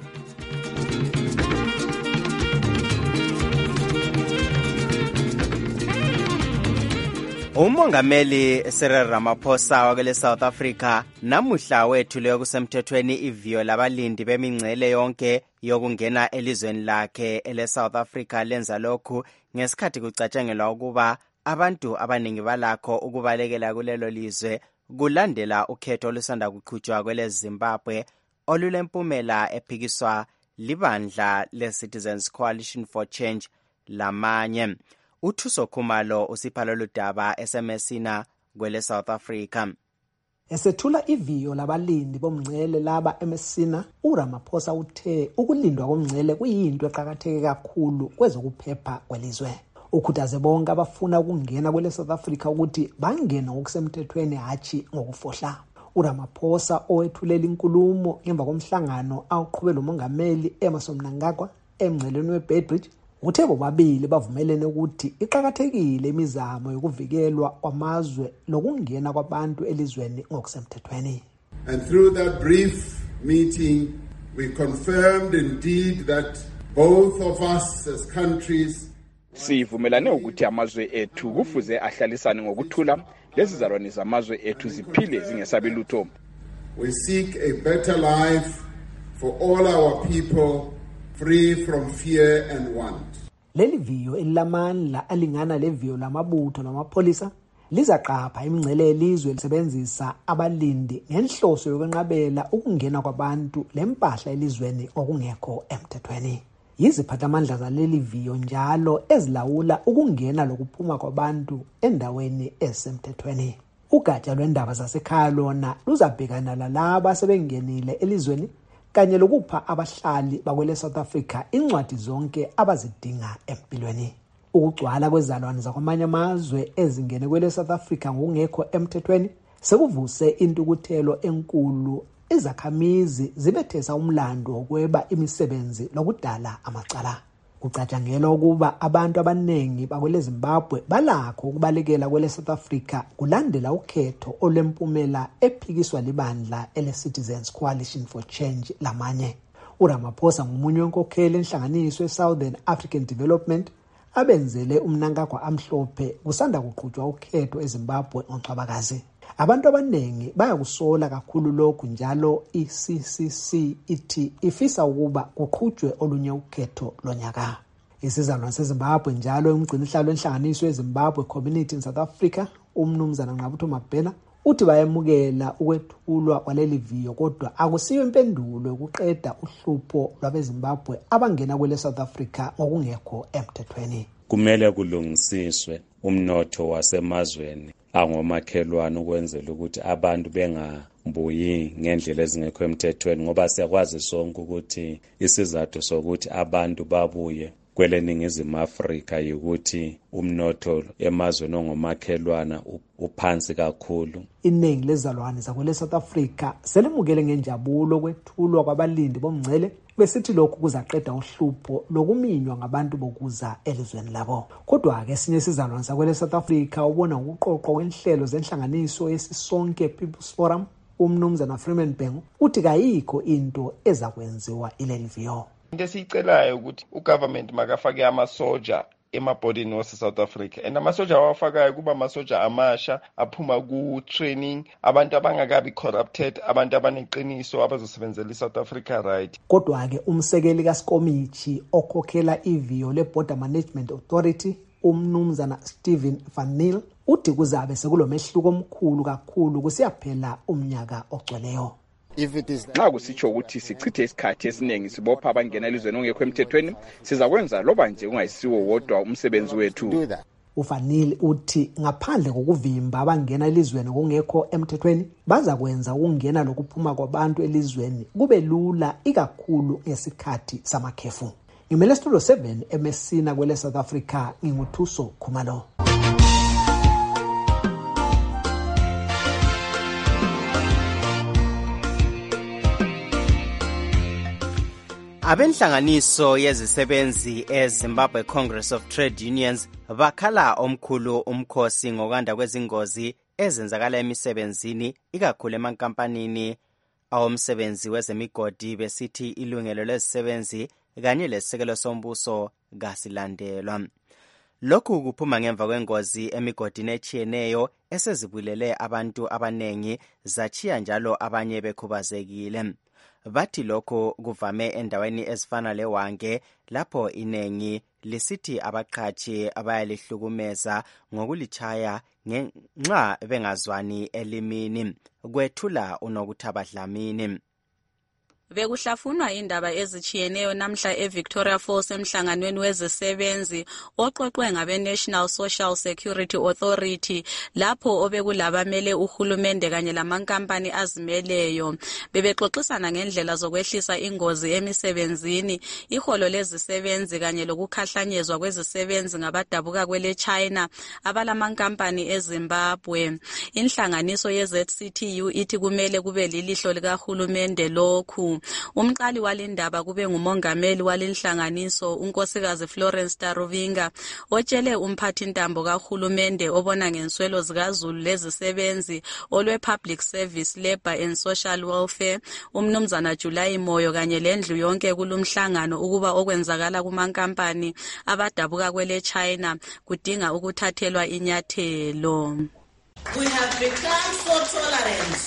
Umongameli Cyril Ramaphosa wakele South Africa namuhla wethule kusemthethweni iviyo labalindi bemingcele yonke yokungena elizweni lakhe ele South Africa. Lenza lokhu ngesikhathi kucatshangelwa ukuba abantu abaningi balakho ukubalekela kulelo lizwe kulandela ukhetho olusanda kuqhutshwa kwele Zimbabwe olulempumela ephikiswa libandla le-Citizens Coalition for Change lamanye. Uthuso Khumalo usiphalo ludaba S M S ina kwele South Africa. Esethula iviyo labalindi bomngcele laba emesina, uRamaphosa uthe ukulindwa komngcele kuyinto eqhakatheke kakhulu kwezokuphepha kwelizwe. Ukhuthaze bonke abafuna ukungena kwele South Africa ukuthi bangene ngokusemthethweni hathi ngokufohla. uRamaphosa owethulela inkulumo ngemva komhlangano awuqhubela umongameli Emmerson Mnangagwa emngceleni weBedbridge uthe bobabili bavumelene ukuthi iqhakathekile imizamo yokuvikelwa kwamazwe lokungena kwabantu elizweni ngokusemthethweni. And through that brief meeting we confirmed indeed that both of us as countries sivumelane ukuthi amazwe ethu kufuze ahlalisane ngokuthula lezizalwane zamazwe ethu ziphile zingesabi lutho. We seek a better life for all our people, free from fear and want. Leli viyo elilamandla alingana leviyo lamabutho namapholisa lizaqapha imingcele elizwe lisebenzisa abalindi ngenhloso yokwenqabela ukungena kwabantu lempahla elizweni okungekho emthethweni. Yiziphathamandla zaleli viyo njalo ezilawula ukungena lokuphuma kwabantu endaweni esemthethweni. Ugatsha lwendaba zasekhaya lona luzabhekana lalabo asebengenile elizweni kanye lokupha abahlali bakwele South Africa incwadi zonke abazidinga empilweni. Ukugcwala kwezalwane zakwamanye amazwe ezingene kwele South Africa ngokungekho emthethweni sekuvuse intukuthelo enkulu. Izakhamizi zibethesa umlando wokweba imisebenzi lokudala amacala. Kucatshangelwa ukuba abantu abanengi bakwele Zimbabwe balakho ukubalekela kwele South Africa kulandela ukhetho olempumela ephikiswa libandla ele-Citizens Coalition for Change lamanye. uRamaphosa ngumunye wenkokheli enhlanganiso eSouthern African Development abenzele umnankagwa amhlophe kusanda kuqhutshwa ukhetho eZimbabwe ngoNcwabakazi. Abantu abaningi bayakusola kakhulu lokhu, njalo i-C C C ithi ifisa ukuba kuqhutshwe olunye ukhetho lonyaka. Isizalwane seZimbabwe njalo umgcini sihlalo enhlanganiso yeZimbabwe Community in South Africa, umnumzana Nqabutho Mabhena, uthi bayemukela ukwethulwa kwaleli viyo, kodwa akusiyo impendulo yokuqeda uhlupho lwabeZimbabwe abangena kwele South Africa ngokungekho emthethweni. Kumele kulungisiswe umnotho wasemazweni angomakhelwane ukwenzela ukuthi abantu bengabuyi ngendlela ezingekho emthethweni, ngoba siyakwazi sonke ukuthi isizathu sokuthi abantu babuye kwele Ningizimu Afrika ukuthi umnotho emazweni ongomakhelwana uphansi kakhulu. Iningi lezalwane zakwele South Africa selimukele ngenjabulo kwethulwa kwabalindi bomngcele, besithi lokhu kuzaqeda uhlupho lokuminywa ngabantu bokuza elizweni labo. Kodwa ke esinye isizalwane sakwele South Africa ubona ukuqoqwa kwenhlelo zenhlanganiso yesisonke People's Forum, umnumzana Freeman Bhengu, uthi kayikho into ezakwenziwa ileli viyo. Into esiyicelayo ukuthi ugovernment makafake amasoja emabhodini wase South Africa, and amasoja awafakayo kuba amasoja amasha aphuma ku training, abantu abangakabi corrupted, abantu abaneqiniso abazosebenzela iSouth Africa right. Kodwa ke umsekeli kaSkomichi okhokhela iviyo leBorder Management Authority, umnumzana Stephen Van Niel, uthi kuzabe sekulomehluko omkhulu kakhulu kusiyaphela umnyaka ogcweleyo. Nxa kusitsho ukuthi sichithe isikhathi esiningi sibopha abangena elizweni ongekho emthethweni, sizakwenza loba nje ungayisiwo wodwa umsebenzi wethu. uFanile uthi ngaphandle kokuvimba abangena elizweni kungekho emthethweni, baza kwenza ukungena lokuphuma kwabantu elizweni kube lula, ikakhulu ngesikhathi samakhefu. Ngimele Studio seven emesina kwele South Africa, nginguthuso Khumalo. Abenhlanganiso yezisebenzi eZimbabwe Congress of Trade Unions bakhala omkhulu umkhosi ngokwanda kwezingozi ezenzakala emisebenzini, ikakhulu emankampanini awomsebenzi wezemigodi, besithi ilungelo lezisebenzi kanye lesisekelo sombuso kasilandelwa. Lokhu kuphuma ngemva kwengozi emigodini echiyeneyo esezibulele abantu abanengi, zachiya njalo abanye bekhubazekile. Bathi lokho kuvame endaweni ezifana leWange, lapho inengi lisithi abaqhathi abayalihlukumeza ngokulichaya ngenxa bengazwani elimini. Kwethula uNokuthaba Dlamini. Bekuhlafunwa indaba ezichiyeneyo namhla eVictoria Falls emhlanganweni wezisebenzi oxoxwe ngabe National Social Security Authority, lapho obekulabamele uhulumende kanye lamankampani azimeleyo. Bebexoxisana ngendlela zokwehlisa ingozi emisebenzini, iholo lezisebenzi kanye lokukhahlanyezwa kwezisebenzi ngabadabuka kwele China abalamankampani eZimbabwe. Inhlanganiso ye-Z C T U ithi kumele kube lilihlo likahulumende lokhu. Umqali walendaba kube ngumongameli walenhlanganiso unkosikazi Florence Taruvinga, otshele umphathintambo kahulumende obona ngenswelo zikaZulu lezisebenzi olwe Public Service, Labor and Social Welfare, umnumzana July Moyo kanye lendlu yonke kulumhlangano ukuba okwenzakala kumankampani abadabuka kwele China kudinga ukuthathelwa inyathelo. We have become so tolerant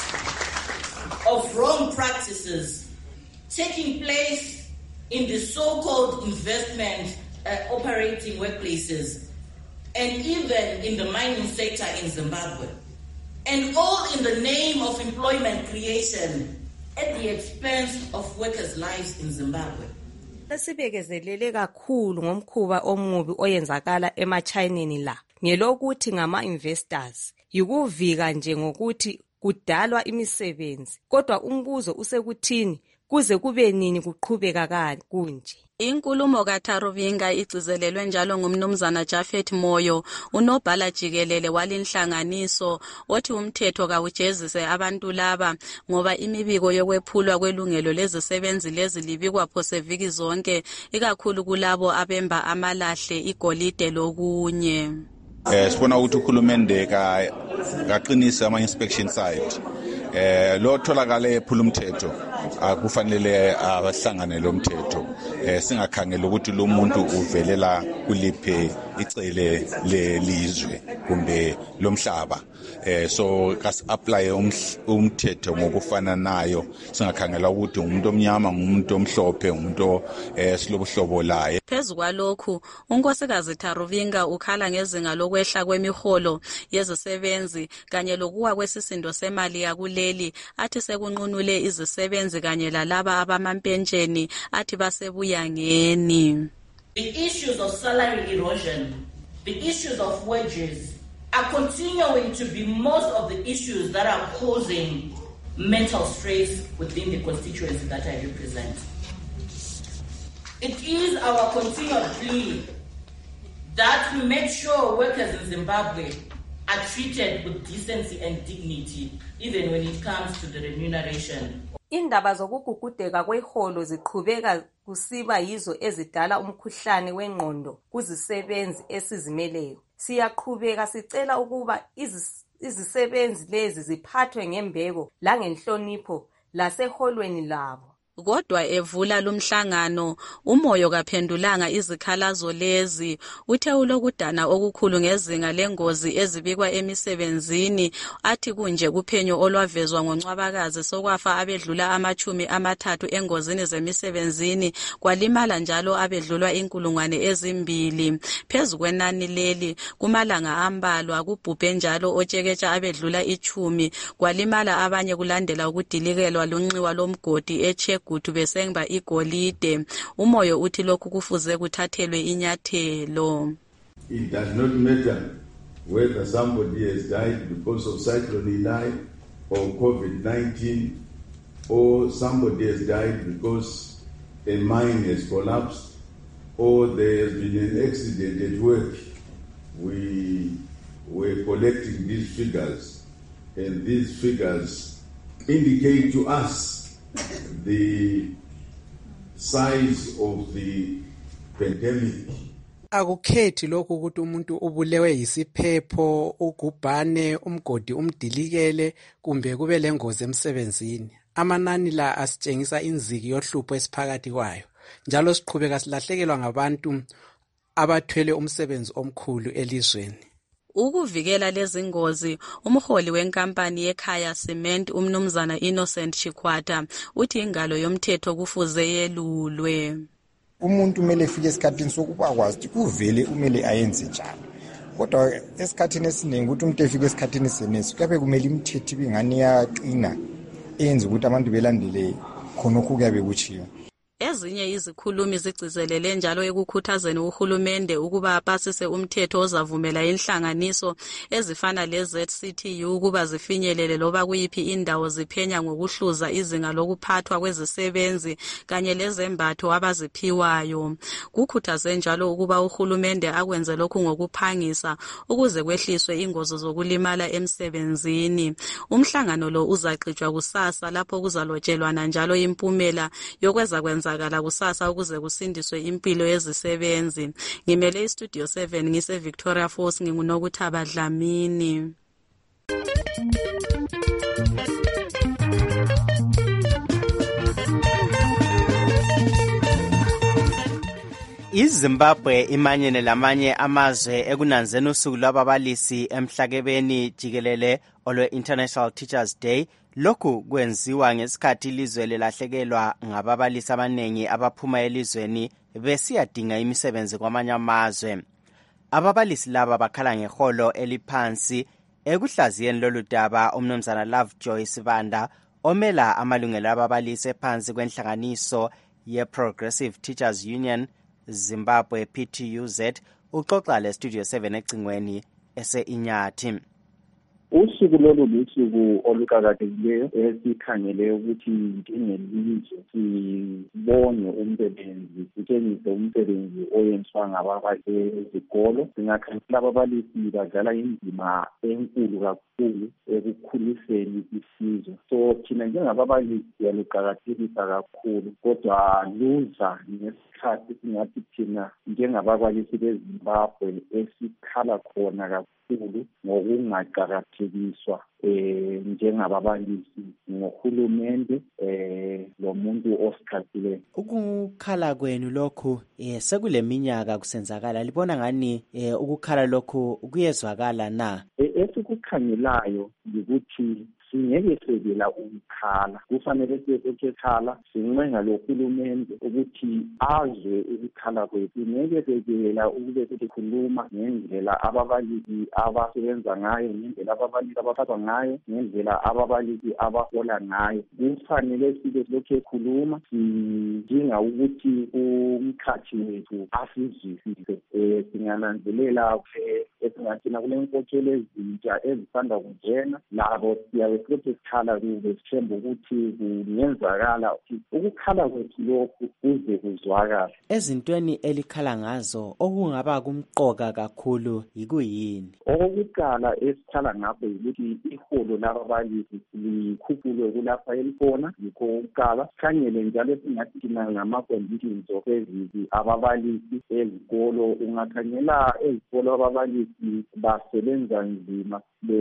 of wrong practices taking place in the so-called investment uh, operating workplaces and even in the mining sector in Zimbabwe, and all in the name of employment creation at the expense of workers' lives in Zimbabwe. Sibekezelele kakhulu ngomkhuba omubi oyenzakala emachayinini la ngelokuthi ngama investors yikuvika nje ngokuthi kudalwa imisebenzi, kodwa umbuzo usekuthini kuze kube nini kuqhubeka kanje kunje. Inkulumo kaTaruvinga igcizelelwe njalo ngumnumzana Japhet Moyo, unobhala jikelele walinhlanganiso, othi umthetho kawujezise abantu laba ngoba imibiko yokwephulwa kwelungelo lezisebenzi lezi libikwa phose viki zonke, ikakhulu kulabo abemba amalahle, igolide lokunye. Eh sibona ukuthi ukhulumende ka kaqinisa ama inspection site. Eh lo tholakala ephula umthetho akufanele abahlangane lo mthetho. Eh singakhangela ukuthi lo muntu uvelela kuliphe icele lelizwe kumbe lomhlaba. Eh so kas apply umthetho ngokufana nayo singakhangela ukuthi umuntu omnyama ngumuntu omhlophe umuntu eh silobuhlobo laye. Phezu kwalokhu unkosikazi Taruvinga ukhala ngezinga lokwehla kwemiholo yezisebenzi kanye lokuwa kwesisindo semali yakuleli athi sekunqunule izisebenzi kanye lalaba abamampensheni athi basebuyangeni. The issues of salary erosion, the issues of wages are continuing to be most of the issues that are causing mental stress within the constituency that I represent. It is our continued plea that we make sure workers in Zimbabwe are treated with decency and dignity, even when it comes to the remuneration. Indaba zokugugudeka kweholo ziqhubeka kusiba yizo ezidala umkhuhlane wengqondo kuzisebenzi esizimeleyo. Siyaqhubeka sicela ukuba izisebenzi lezi ziphathwe ngembeko langenhlonipho laseholweni labo. Kodwa evula lumhlangano umoyo kaphendulanga izikhalazo lezi uthe ulokudana okukhulu ngezinga lengozi ezibikwa emisebenzini athi kunje kuphenyo olwavezwa ngoncwabakazi sokwafa abedlula amachumi amathathu engozini zemisebenzini kwalimala njalo abedlulwa inkulungwane ezimbili phezu kwenani leli kumalanga ambalwa kubhubhe njalo otsheketsha abedlula ichumi kwalimala abanye kulandela ukudilikelwa lunxiwa lomgodi eche gutu besenga igolide umoyo uthi lokhu kufuze kuthathelwe inyathelo. It does not matter whether somebody has died because of Cyclone Idai or COVID nineteen or somebody has died because a mine has collapsed or there has been an accident at work. We were collecting these figures and these figures indicate to us the size of the pandemic. Akukhethi lokhu ukuthi umuntu ubulewe yisiphepho ugubhane umgodi umdilikele kumbe kube lengozi emsebenzini. Amanani la asitshengisa inziki yohlupho esiphakathi kwayo njalo siqhubeka silahlekelwa ngabantu abathwele umsebenzi omkhulu elizweni. Ukuvikela lezi ngozi umholi wenkampani yekhaya cement umnumzana Innocent Chikwata uthi ingalo yomthetho kufuze yelulwe. Umuntu kumele efike esikhathini sokuba akwazi ukuthi kuvele umele ayenze njani. Kodwa esikhathini esiningi ukuthi umuntu efike esikhathini seneso kuyabe kumele imithetho ibingani yaqina enze ukuthi abantu belandele khonokho kuyabe kuchiya. Ezinye izikhulumi zigcizelele njalo ekukhuthazeni uhulumende ukuba apasise umthetho ozavumela inhlanganiso ezifana le-Z C T U ukuba zifinyelele loba kuyiphi indawo ziphenya ngokuhluza izinga lokuphathwa kwezisebenzi kanye lezembatho abaziphiwayo. Kukhuthaze njalo ukuba uhulumende akwenze lokhu ngokuphangisa ukuze kwehliswe ingozi zokulimala emsebenzini. Umhlangano lo uzaqhutshwa kusasa lapho kuzalotshelwana njalo impumela yokweza kwenza kala kusasa ukuze kusindiswe impilo yezisebenzi. Ngimele istudio seven ngise Victoria Falls ngingunokuthaba Dlamini. iZimbabwe imanyene lamanye amazwe ekunanzeni usuku lwababalisi emhlakebeni jikelele olwe International Teachers Day. Lokhu kwenziwa ngesikhathi ilizwe lelahlekelwa ngababalisi abanengi abaphuma elizweni besiyadinga imisebenzi kwamanye amazwe. Ababalisi laba bakhala ngeholo eliphansi ekuhlaziyeni lolu daba umnumzana Lovejoy Sibanda omela amalungelo ababalisi ephansi kwenhlanganiso ye-Progressive Teachers Union Zimbabwe P T U Z uxoxa le Studio seven ecingweni ese Inyathi. usuku lolu lusuku oluqakathekileyo esikhangele ukuthi njengelizwe sibone umsebenzi sitshengise umsebenzi oyenziwa ngababalisi ezikolo. Singakhangela ababalisi badlala indima enkulu kakhulu ekukhuliseni isizwe. So thina njengababalisi siyaluqakathekisa kakhulu, kodwa luza ngesikhathi singathi thina njengababalisi beZimbabwe esikhala khona kakhulu ngokungaqakathekiswa eh njengababalisi ngohulumende eh lo muntu osikhathile. Ukukhala kwenu lokhu eh sekuleminyaka kusenzakala, libona ngani eh ukukhala lokhu kuyezwakala na? Esikukhangelayo ukuthi singeke sevela ukukhala, kufanele siyekhala sincenga lo hulumende ukuthi azwe ukukhala kwethu. Ngeke sevela ukube sikhuluma ngendlela ababalisi abasebenza ngayo, ngendlela ababalisi abaphathwa ngayo, ngendlela ababalisi abahola ngayo. Kufanele sibe lokhu ekhuluma sidinga ukuthi umkhathi wethu asizwisise. Eh singananzelela esingathina kule nkokhelo ezintsha ezisanda kungena labo siyabe sithi sikhala kube sithemba ukuthi kungenzakala ukukhala kwethu lokhu kuze kuzwakala. Ezintweni elikhala ngazo okungaba kumqoka kakhulu yikuyini? Okokuqala esikhala ngakho ukuthi iholo lababalisi likhuphulwe kulapha elikhona, yikho ukuqala. Sikhangele njalo singathi thina ngama-conditions of service ababalisi ezikolo. Ungakhangela ezikolo ababalisi basebenza nzima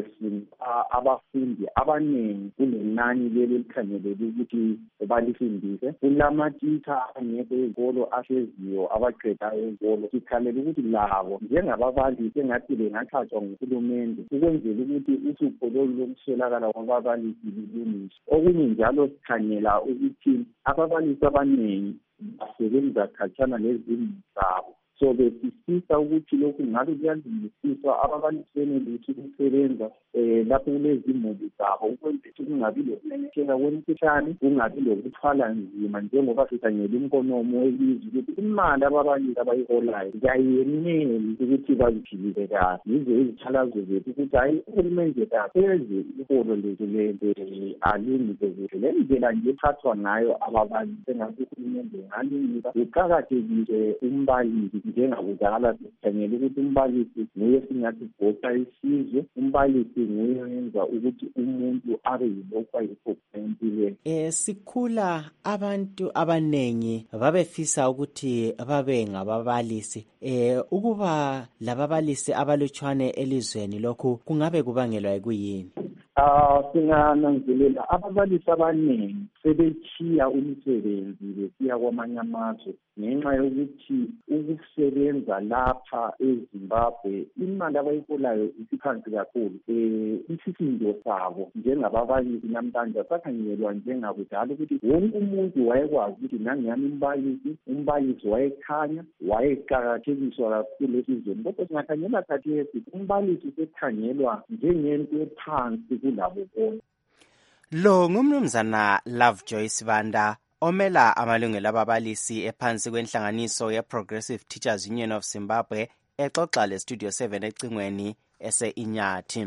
besinta abafundi abaningi kunenani leli elikhangelele ukuthi balifundise. Kulamatitsha angekho ezikolo ahleziyo abaqedayo ezikolo. Sikhalela ukuthi labo njengababalisi engathi bengathathwa nguhulumende ukwenzela ukuthi uhlupho lolu lokuswelakala kwababalisi lulungiswe. Okunye njalo sikhangela ukuthi ababalisi abaningi basebenza khatshana nezindlu zabo. So besisisa ukuthi lokhu ngabe kuyalungisiswa ababalisi benelisi ukusebenza eh lapho kulezimuli zabo ukwenzela ukuthi kungabi lokunenekela kwemikhuhlane, kungabi lokuthwala nzima njengoba sikhangela inkonomo welizwe ukuthi imali ababalisi abayiholayo yayeneli ukuthi baziphilise kahle. Yizo izikhalazo zethu ukuthi hayi uhulumende kapheze iholo lethu le alungise kuhle. Le ndlela nje ephathwa ngayo ababalisi engathi uhulumende ngalungisa. Uqakathekile umbalisi njengakudala sikhangela ukuthi umbalisi nguye singathi bhosa isizwe, umbalisi nguye oyenza ukuthi umuntu abe yilokhu ayikho empilweni. Eh sikhula abantu abanengi babefisa ukuthi babe ngababalisi. Eh ukuba lababalisi abalutshwane elizweni lokhu kungabe kubangelwa yikuyini? Ah singananzelela ababalisi abaningi sebechiya umsebenzi besiya kwamanye amazwe ngenxa yokuthi ukusebenza lapha eZimbabwe imali abayiholayo isiphansi kakhulu. Eh isisindo sabo njengababalisi namhlanje sakhangelwa njengakudala ukuthi wonke umuntu wayekwazi ukuthi nangiyami umbalisi umbalisi wayekhanya wayeqakathekiswa kakhulu esizweni. Kodwa singakhangela khathesi umbalisi sekhangelwa njengento ephansi kulabo bonke. Lo ngumnumzana Lovejoy Sibanda omela amalungelo ababalisi ephansi kwenhlanganiso ye-Progressive Teachers Union of Zimbabwe exoxa le-Studio seven ecingweni ese-Inyathi.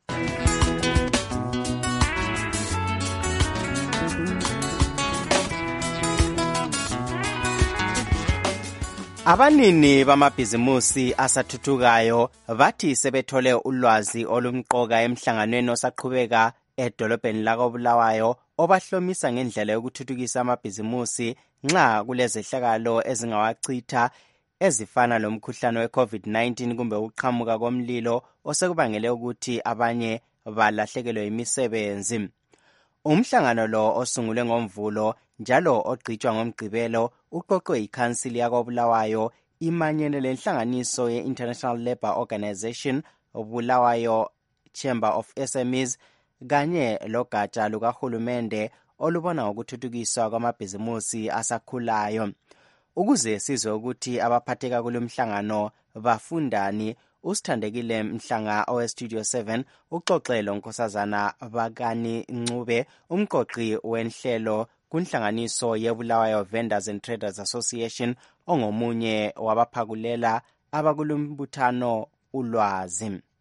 Abanini bamabhizimusi asathuthukayo bathi sebethole ulwazi olumqoka emhlanganweni osaqhubeka edolobheni lakoBulawayo obahlomisa ngendlela yokuthuthukisa amabhizimusi nxa kulezehlakalo ezingawachitha ezifana lomkhuhlane we-COVID nineteen kumbe ukuqhamuka komlilo osekubangele ukuthi abanye balahlekelwe imisebenzi. Umhlangano lo osungulwe ngoMvulo njalo ogqitshwa ngoMgqibelo uqoqwe yikhansili yakoBulawayo imanyene lenhlanganiso ye-International Labour Organization Bulawayo Chamber of S M Es kanye logatsha lukahulumende olubona ngokuthuthukiswa kwamabhizimusi asakhulayo. Ukuze sizwe ukuthi abaphatheka kulomhlangano bafundani, uSithandekile Mhlanga owe-Studio seven uxoxelo Nkosazana Bakani Ncube umqoqi wenhlelo kunhlanganiso yeBulawayo Vendors and Traders Association ongomunye wabaphakulela abakulumbuthano ulwazi.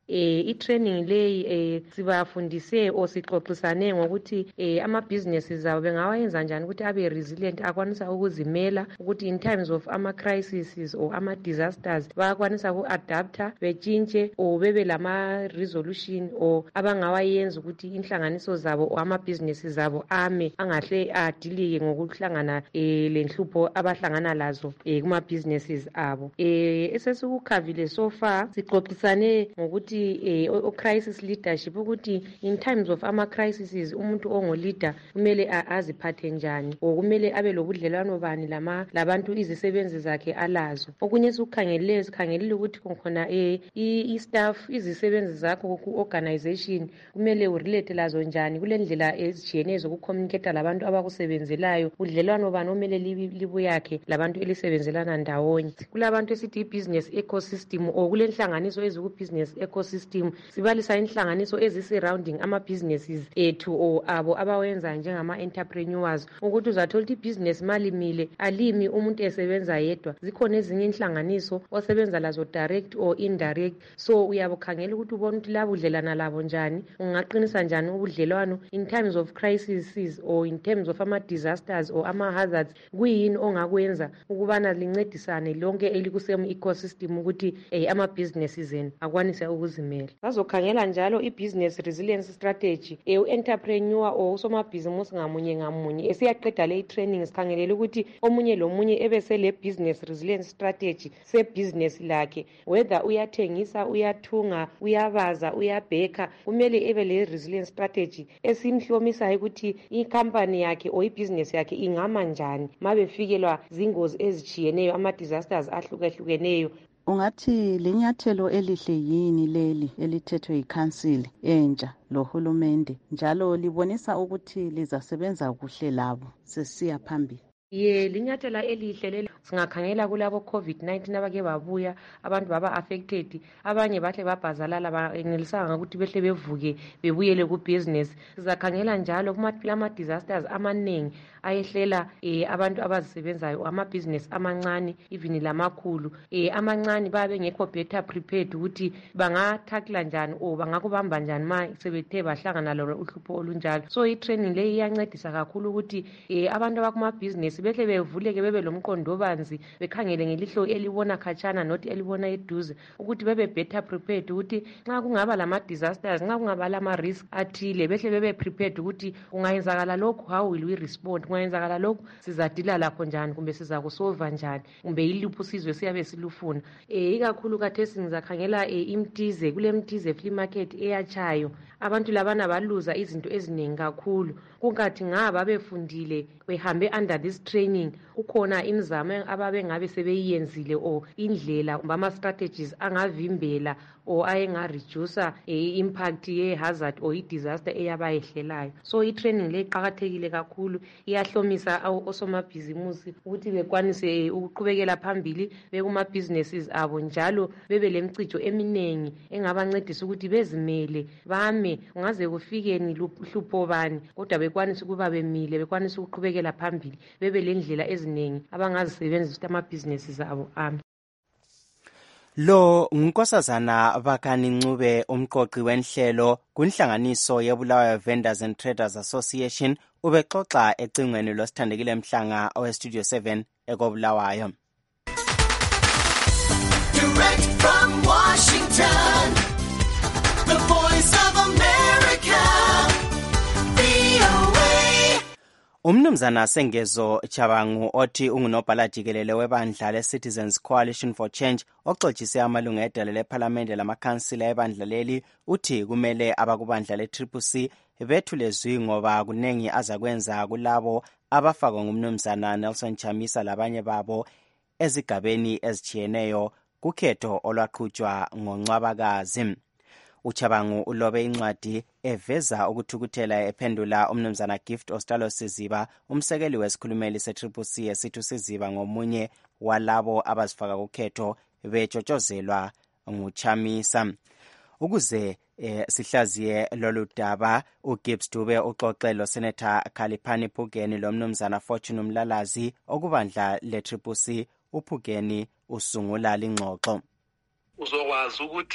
eh i-training leyi eh sibafundise o sixoxisane ngokuthi eh ama businesses abo bengawayenza njani ukuthi abe resilient, akwanisa ukuzimela, ukuthi in times of ama crises or ama disasters bayakwanisa ku-adapta betshintshe or bebe lama resolution or abangawayenza ukuthi inhlanganiso zabo or ama-businesses zabo ame angahle adilike ngokuhlangana eh lenhlupho abahlangana lazo eh kuma-businesses abo. Eh esesukukhavile so far sixoxisane ngokuthi eh o-crisis leadership ukuthi in times of ama-crises umuntu ongo-leader kumele aziphathe njani or kumele abe lobudlelwano bani lama labantu izisebenzi zakhe alazo. Okunye sikukhangelile sikhangelile ukuthi khona eh i-staff izisebenzi zakho ku-organization kumele urelate lazo njani kule ndlela ezitshiyeneyo zokucommunicate labantu abakusebenzelayo, udlelwano bani omele libuyakhe labantu elisebenzelana ndawonye. Kulabantu esithi i-business ecosystem or kule nhlanganiso eziku-business ecosystem sibalisa inhlanganiso ezi-surrounding ama-businesses ethu or abo abawenza njengama-entrepreneurs ukuthi uzathola ukuthi ibhizinesi malimile alimi umuntu esebenza yedwa, zikhona ezinye inhlanganiso osebenza lazo direct or indirect. So uyabukhangela ukuthi ubone ukuthi labudlelana labo njani, ungaqinisa njani ubudlelwano in times of crises or in terms of ama-disasters or ama-hazards, kuyini ongakwenza ukubana lincedisane lonke elikusemu ecosystem ukuthi eh, ama-businesses enu akwanise ukuzimela. Bazokhangela njalo i-business resilience strategy eh, u-entrepreneur or usomabhizimusi ngamunye ngamunye esiyaqeda le training sikhangelela ukuthi omunye lomunye ebesele business resilience strategy se-business lakhe, whether uyathengisa, uyathunga, uyabaza, uyabheka, kumele ebe le resilience strategy esimhlomisayo ukuthi i-company yakhe or i-business yakhe ingama njani mabefikelwa zingozi ezitshiyeneyo, ama-disasters ahlukahlukeneyo. Ungathi linyathelo elihle yini leli elithethwe yikhansili entsha lohulumende, njalo libonisa ukuthi lizasebenza kuhle labo sesiya phambili? Ye linyathela elihle leli. Singakhangela kulabo covid nineteen abake babuya abantu baba affected, abanye bahle babhazalala baengelisanga ukuthi behle bevuke bebuyele ku business. Sizakhangela njalo kuma ama disasters amaningi ayehlela eh abantu abazisebenzayo ama business amancane even lamakhulu eh amancane babe ngekho better prepared ukuthi bangathakla njani o bangakubamba njani ma sebethe bahlangana lo uhlupho olunjalo. So i training le iyancedisa kakhulu ukuthi eh abantu abakuma business behle bevuleke bebe lomqondo banzi, bekhangele ngelihlo elibona khatshana not elibona eduze, ukuthi bebe better prepared ukuthi nxa kungaba lama disasters, nxa kungaba lama risk athile behle bebe prepared ukuthi kungayenzakala lokho, how will we respond, kungayenzakala lokho sizadila lakho njani, kumbe sizakusolva njani, kumbe yiliphi usizwe siyabe silufuna. Eh ikakhulu kathesi ngizakhangela eh, imtize kule mtize flea market eyachayo, abantu labana baluza izinto eziningi kakhulu. Kungathi ngaba befundile behambe under this training, ukhona imizamo ababe ngabe sebeyiyenzile o indlela kumbe ama strategies angavimbela o ayenga reduce e impact ye hazard o i disaster eyabayehlelayo. So i training le iqhakathekile kakhulu, iyahlomisa osomabhizimusi ukuthi bekwanise ukuqhubekela phambili bekuma businesses abo, njalo bebe lemcijo eminengi engabancedisa ukuthi bezimele bame ungaze kufikeni hlupho bani, kodwa bekwanise ukuba bemile, bekwanise ukuqhubekela phambili, bebe lendlela eziningi abangazisebenzisa ukuthi ama businesses abo ame. Lo ngunkosazana Bakani Ncube, umqoqi wenhlelo kunhlanganiso yeBulawayo Vendors and Traders Association, ubexoxa ecingweni losithandekile Mhlanga owe Studio seven ekobulawayo. Direct from Washington, the voice of America, V O A. Umnumzana Sengezo Chabangu othi ungunobhala jikelele webandla le-Citizens Coalition for Change oxoxise amalungu edale lephalamende lamakhansila ebandla leli, uthi kumele abakubandla le-Triple C bethule zwi ngoba kunengi azakwenza kulabo abafakwa ngumnumzana Nelson Chamisa labanye babo ezigabeni ezitshiyeneyo kukhetho olwaqhutshwa ngoNcwabakazi. Uchabangu ulobe incwadi eveza ukuthukuthela ephendula umnumzana Gift Ostalo Siziba, umsekeli wesikhulumeli se-Triple C esithi Siziba ngomunye walabo abazifaka kukhetho betshotshozelwa nguChamisa. Ukuze eh, sihlaziye lolu daba, uGibbs Dube uxoxelo Senator Khaliphani Phukeni lomnumzana Fortune Mlalazi okubandla le-Triple C. uPhukeni usungula lingxoxo. Uzokwazi ukuthi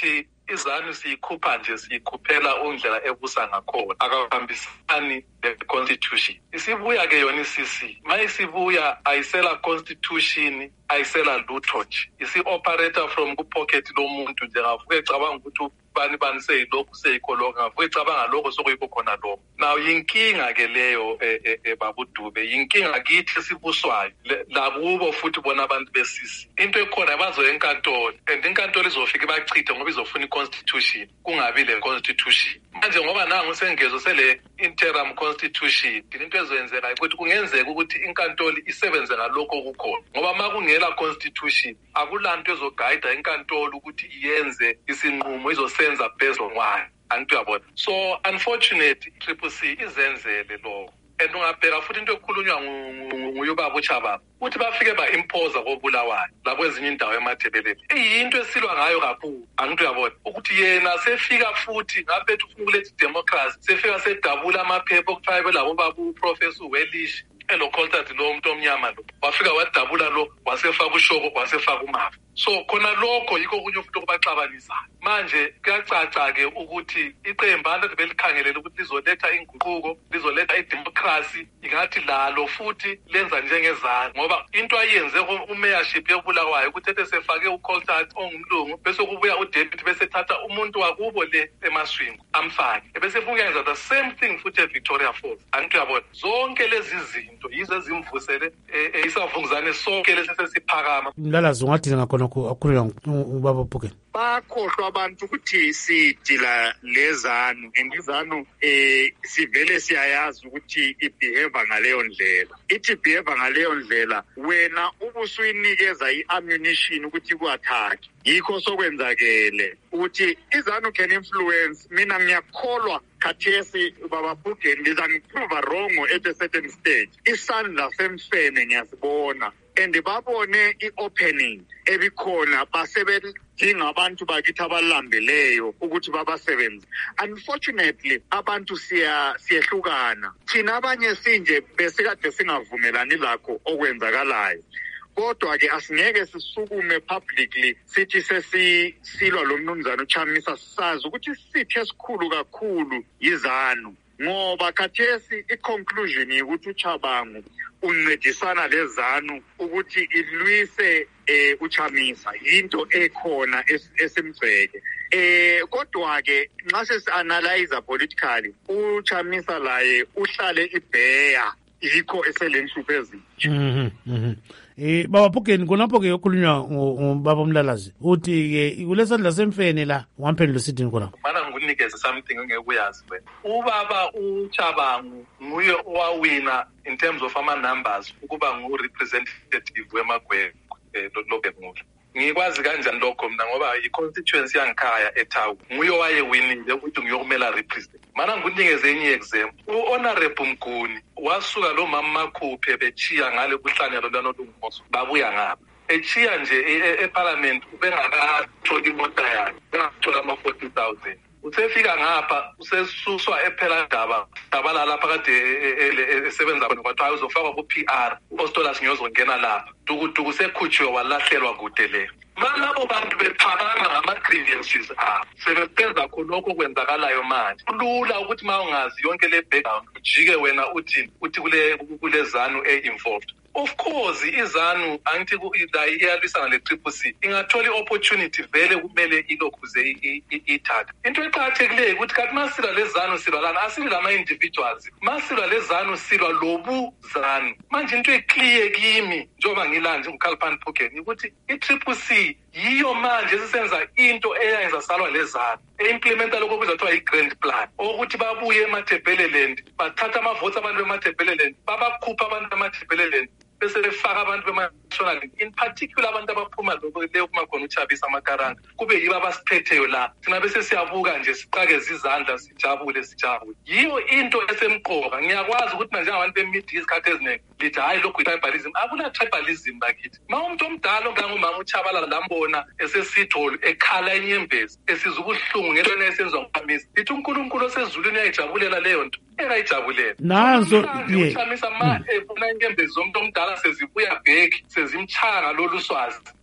izanu siyikhupha nje siyikhuphela undlela ebusa ngakhona akahambisani le-constitution. Isibuya ke yona isisi ma isibuya ayisela constitution ayisela lutho nje isi-operator from kupocket lomuntu nje ngavuke cabanga ukuthi bani bani seyilokhu seyikholoka ngavuke cabanga lokho sokuyikho khona lokho. Now yinkinga ke leyo babudube yinkinga kithi esibuswayo lakubo futhi bona abantu besisi into ekhona bazoya enkantolo and inkantolo izofika ibachithe ngoba izofuna i-constitution kungabi le constitution. Manje ngoba nangu sengezo sele interim constitution into ezoyenzeka ukuthi kungenzeka ukuthi inkantolo isebenze ngalokho okukhona ngoba makungela constitution akulanto ezoguide inkantolo ukuthi iyenze isinqumo izosenza based on what antu yabona. So unfortunately Triple C izenzele lo and ungabheka futhi into ekhulunywa nguyobaba uChababa ukuthi bafike ba-impose kobulawayo labo ezinye indawo emathebeleni iyinto esilwa ngayo kakhulu angithi uyabona ukuthi yena sefika futhi ngaphethe ufuna ukuletha idemocracy sefika sedabula amaphepha okufaka labo baba uprofessor Welish elo contact lo umuntu omnyama lo wafika wadabula lo wasefaka ushoko wasefaka umafa. So khona lokho yikho kunye futhi okubaxabanisa manje kuyacaca ke ukuthi iqembu abantu belikhangelela ukuthi lizoletha inguquko lizoletha idemocracy ingathi lalo futhi lenza njengezana ngoba into ayenze umayorship yobulawayo ukuthi ethe sefake ucontact ongumlungu bese kubuya uDeputy bese thatha umuntu wakubo le emaswingo amfake bese fungenza the same thing futhi eVictoria Falls. Angithi uyabona zonke lezi zinto yizo ezimvusele isavunguzane sonke lesesiphakama. Mlalazi ungathi ngakhona akhulula ubaba Bhukeni bakhohlwa abantu ukuthi sidila lezanu andizanu eh sivele siyayazi ukuthi ibehave ngaleyo ndlela ithi behave ngaleyo ndlela wena ubusuyinikeza iammunition ukuthi ku-attack yikho sokwenzakele ukuthi izanu can influence. Mina ngiyakholwa khathesi baba Bhukeni ngiza ngiprove wrong at a certain stage isandla semfene ngiyasibona and babone i-opening ebikhona basebedinga abantu bakithi abalambeleyo ukuthi babasebenze. Unfortunately abantu siya siyehlukana thina abanye sinje besikade singavumelani lakho okwenzakalayo kodwa ke asingeke sisukume publicly sithi sesisilwa lo mnumzana uChamisa sazi ukuthi isithe esikhulu kakhulu yizanu ngoba khathesi i-conclusion ukuthi uChabangu uncedisana lezanu ukuthi ilwise eh uChamisa into ekhona esimgceke eh kodwa ke nxa sesi-analyze politically uChamisa laye uhlale ibheya yikho eselenhlupho ezinje. Mhm mhm eh baba Bhukeni konapho ke yokhulunywa ngobaba Mlalazi uthi ke kulesandla semfene la wamphendula sidini khona mana ngikunikeze something engekuyazi wena ubaba uChabangu nguye owawina in terms of ama numbers ukuba ngu representative weMagwebo loBhekuzulu. Ngikwazi kanjani lokho mina ngoba i-constituency yangikhaya eThawu nguye wayewinile ukuthi ngiyokumela represent. Mana ngikunikeze enye example u-Honorable Mguni wasuka lo mama Makhuphe bechiya ngale kuhlanelo lwanolungumoso babuya ngapha echiya nje eparliament ubengakatholi imota yakhe bengathola ama-forty thousand usefika ngapha usesuswa ephela ndaba dabala lapha kade esebenza khona kwathiwa uzofakwa ku-P R uOstolas ngiyozongena lapha dukuduku sekhutshiwe walahlelwa kude le malabo bantu bephakama ngama-grievances abo sebesenza khonokho kwenzakalayo manje kulula ukuthi ma ungazi yonke le background ujike wena uthi uthi kule kule zanu e-involved. Of course izanu angithi iyalwisana le-Triple C ingathola i-opportunity vele kumele ilokhuze ithatha into eqakathekileyo ukuthi kathi masilwa lezanu silwa lana asilwi lama-individuals masilwa lezanu silwa lobu zanu manje into eclear kimi njengoba ngilanje nguKhaliphani Bhukeni ukuthi i-Triple C yiyo manje esisenza into eyayenza salwa lezanu e-implementa lokho kuzathiwa i-grand plan ukuthi babuye emathebheleland bathatha amavoti abantu bemathebheleland babakhupha abantu bemathebheleland bese befaka abantu bema-national in particular abantu abaphuma leyo kuma khona uChabisa amakaranga kube yibo abasiphetheyo la thina bese siyabuka nje siqakeze izandla sijabule sijabule yiyo into esemqoka. Ngiyakwazi ukuthi njengabantu bemidiya izikhathi eziningi lithi hayi lokhu i-tribalism akuna-tribalism bakithi ma umuntu omdala ongangumama uChabalala lambona esesithole ekhala enyembezi esiza ubuhlungu ngento esenziwa nguChamisa lithi uNkulunkulu osezulwini uyayijabulela leyo nto engayijabulela nazo uChamisa ma efuna inyembezi zomuntu omdala sezibuya bheki sezimchanga lolu swazi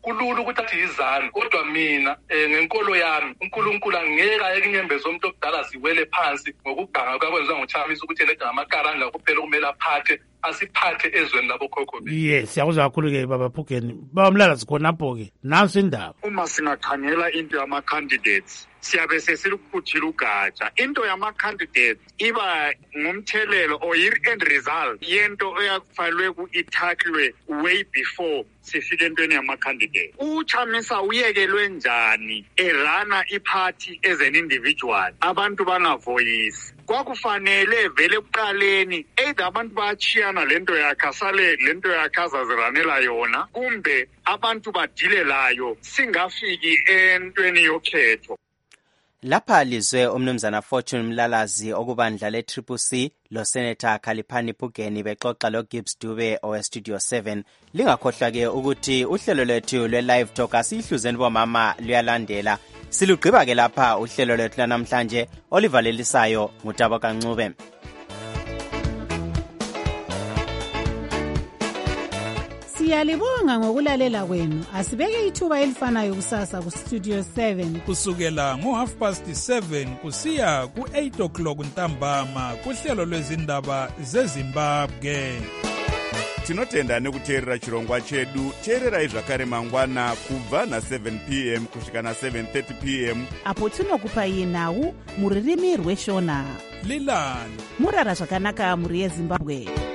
kulula ukuthi athi yizanu, kodwa mina eh, ngenkolo yami uNkulunkulu angeke ayekinyembeza umuntu okudala ziwele phansi ngokuganga kwakwenziwa nguChamisa ukuthi yena ngamakaranga kuphela kumele aphathe asiphathe ezweni labokhokho bethu. Yes, siyakuzwa kakhulu-ke baba Phukeni. Baba Mlalazi khonapho-ke nansi indaba. Uma singakhangela into yama-candidates siyabe sesilukhuthile ugatsha. Into yama-candidates iba ngumthelelo or i-end result yento eyakufalwe ku-ithaklwe way before sifike entweni yama-candidate. uChamisa uyekelwe njani erana iphathi as an individual abantu bangavoyisi? Kwakufanele vele kuqaleni either abantu bayachiyana lento yakhe asale lento yakhe azaziranela yona, kumbe abantu badile layo singafiki entweni yokhetho. Lapha lizwe umnumzana Fortune Mlalazi okubandla le-Triple C lo Senator Khaliphani Phukeni bexoxa lo Gibbs Dube owe Studio seven. Lingakhohlwa-ke ukuthi uhlelo lwethu lwe-Live Talk asiyihluzeni bomama luyalandela. Silugqiba-ke lapha uhlelo lwethu lanamhlanje olivalelisayo ngutaba kaNcube. Siyalibonga ngokulalela kwenu. Asibeke ithuba elifanayo kusasa ku Studio seven kusukela ngo half past seven kusiya ku eight o'clock ntambama kuhlelo lwezindaba zeZimbabwe. Tinotenda nekuteerera chirongwa chedu. Teererai zvakare mangwana kubva na seven p m kusvika na seven thirty p m apo tinokupai nhau muririmi rweshona. Lilani murara zvakanaka muri yeZimbabwe.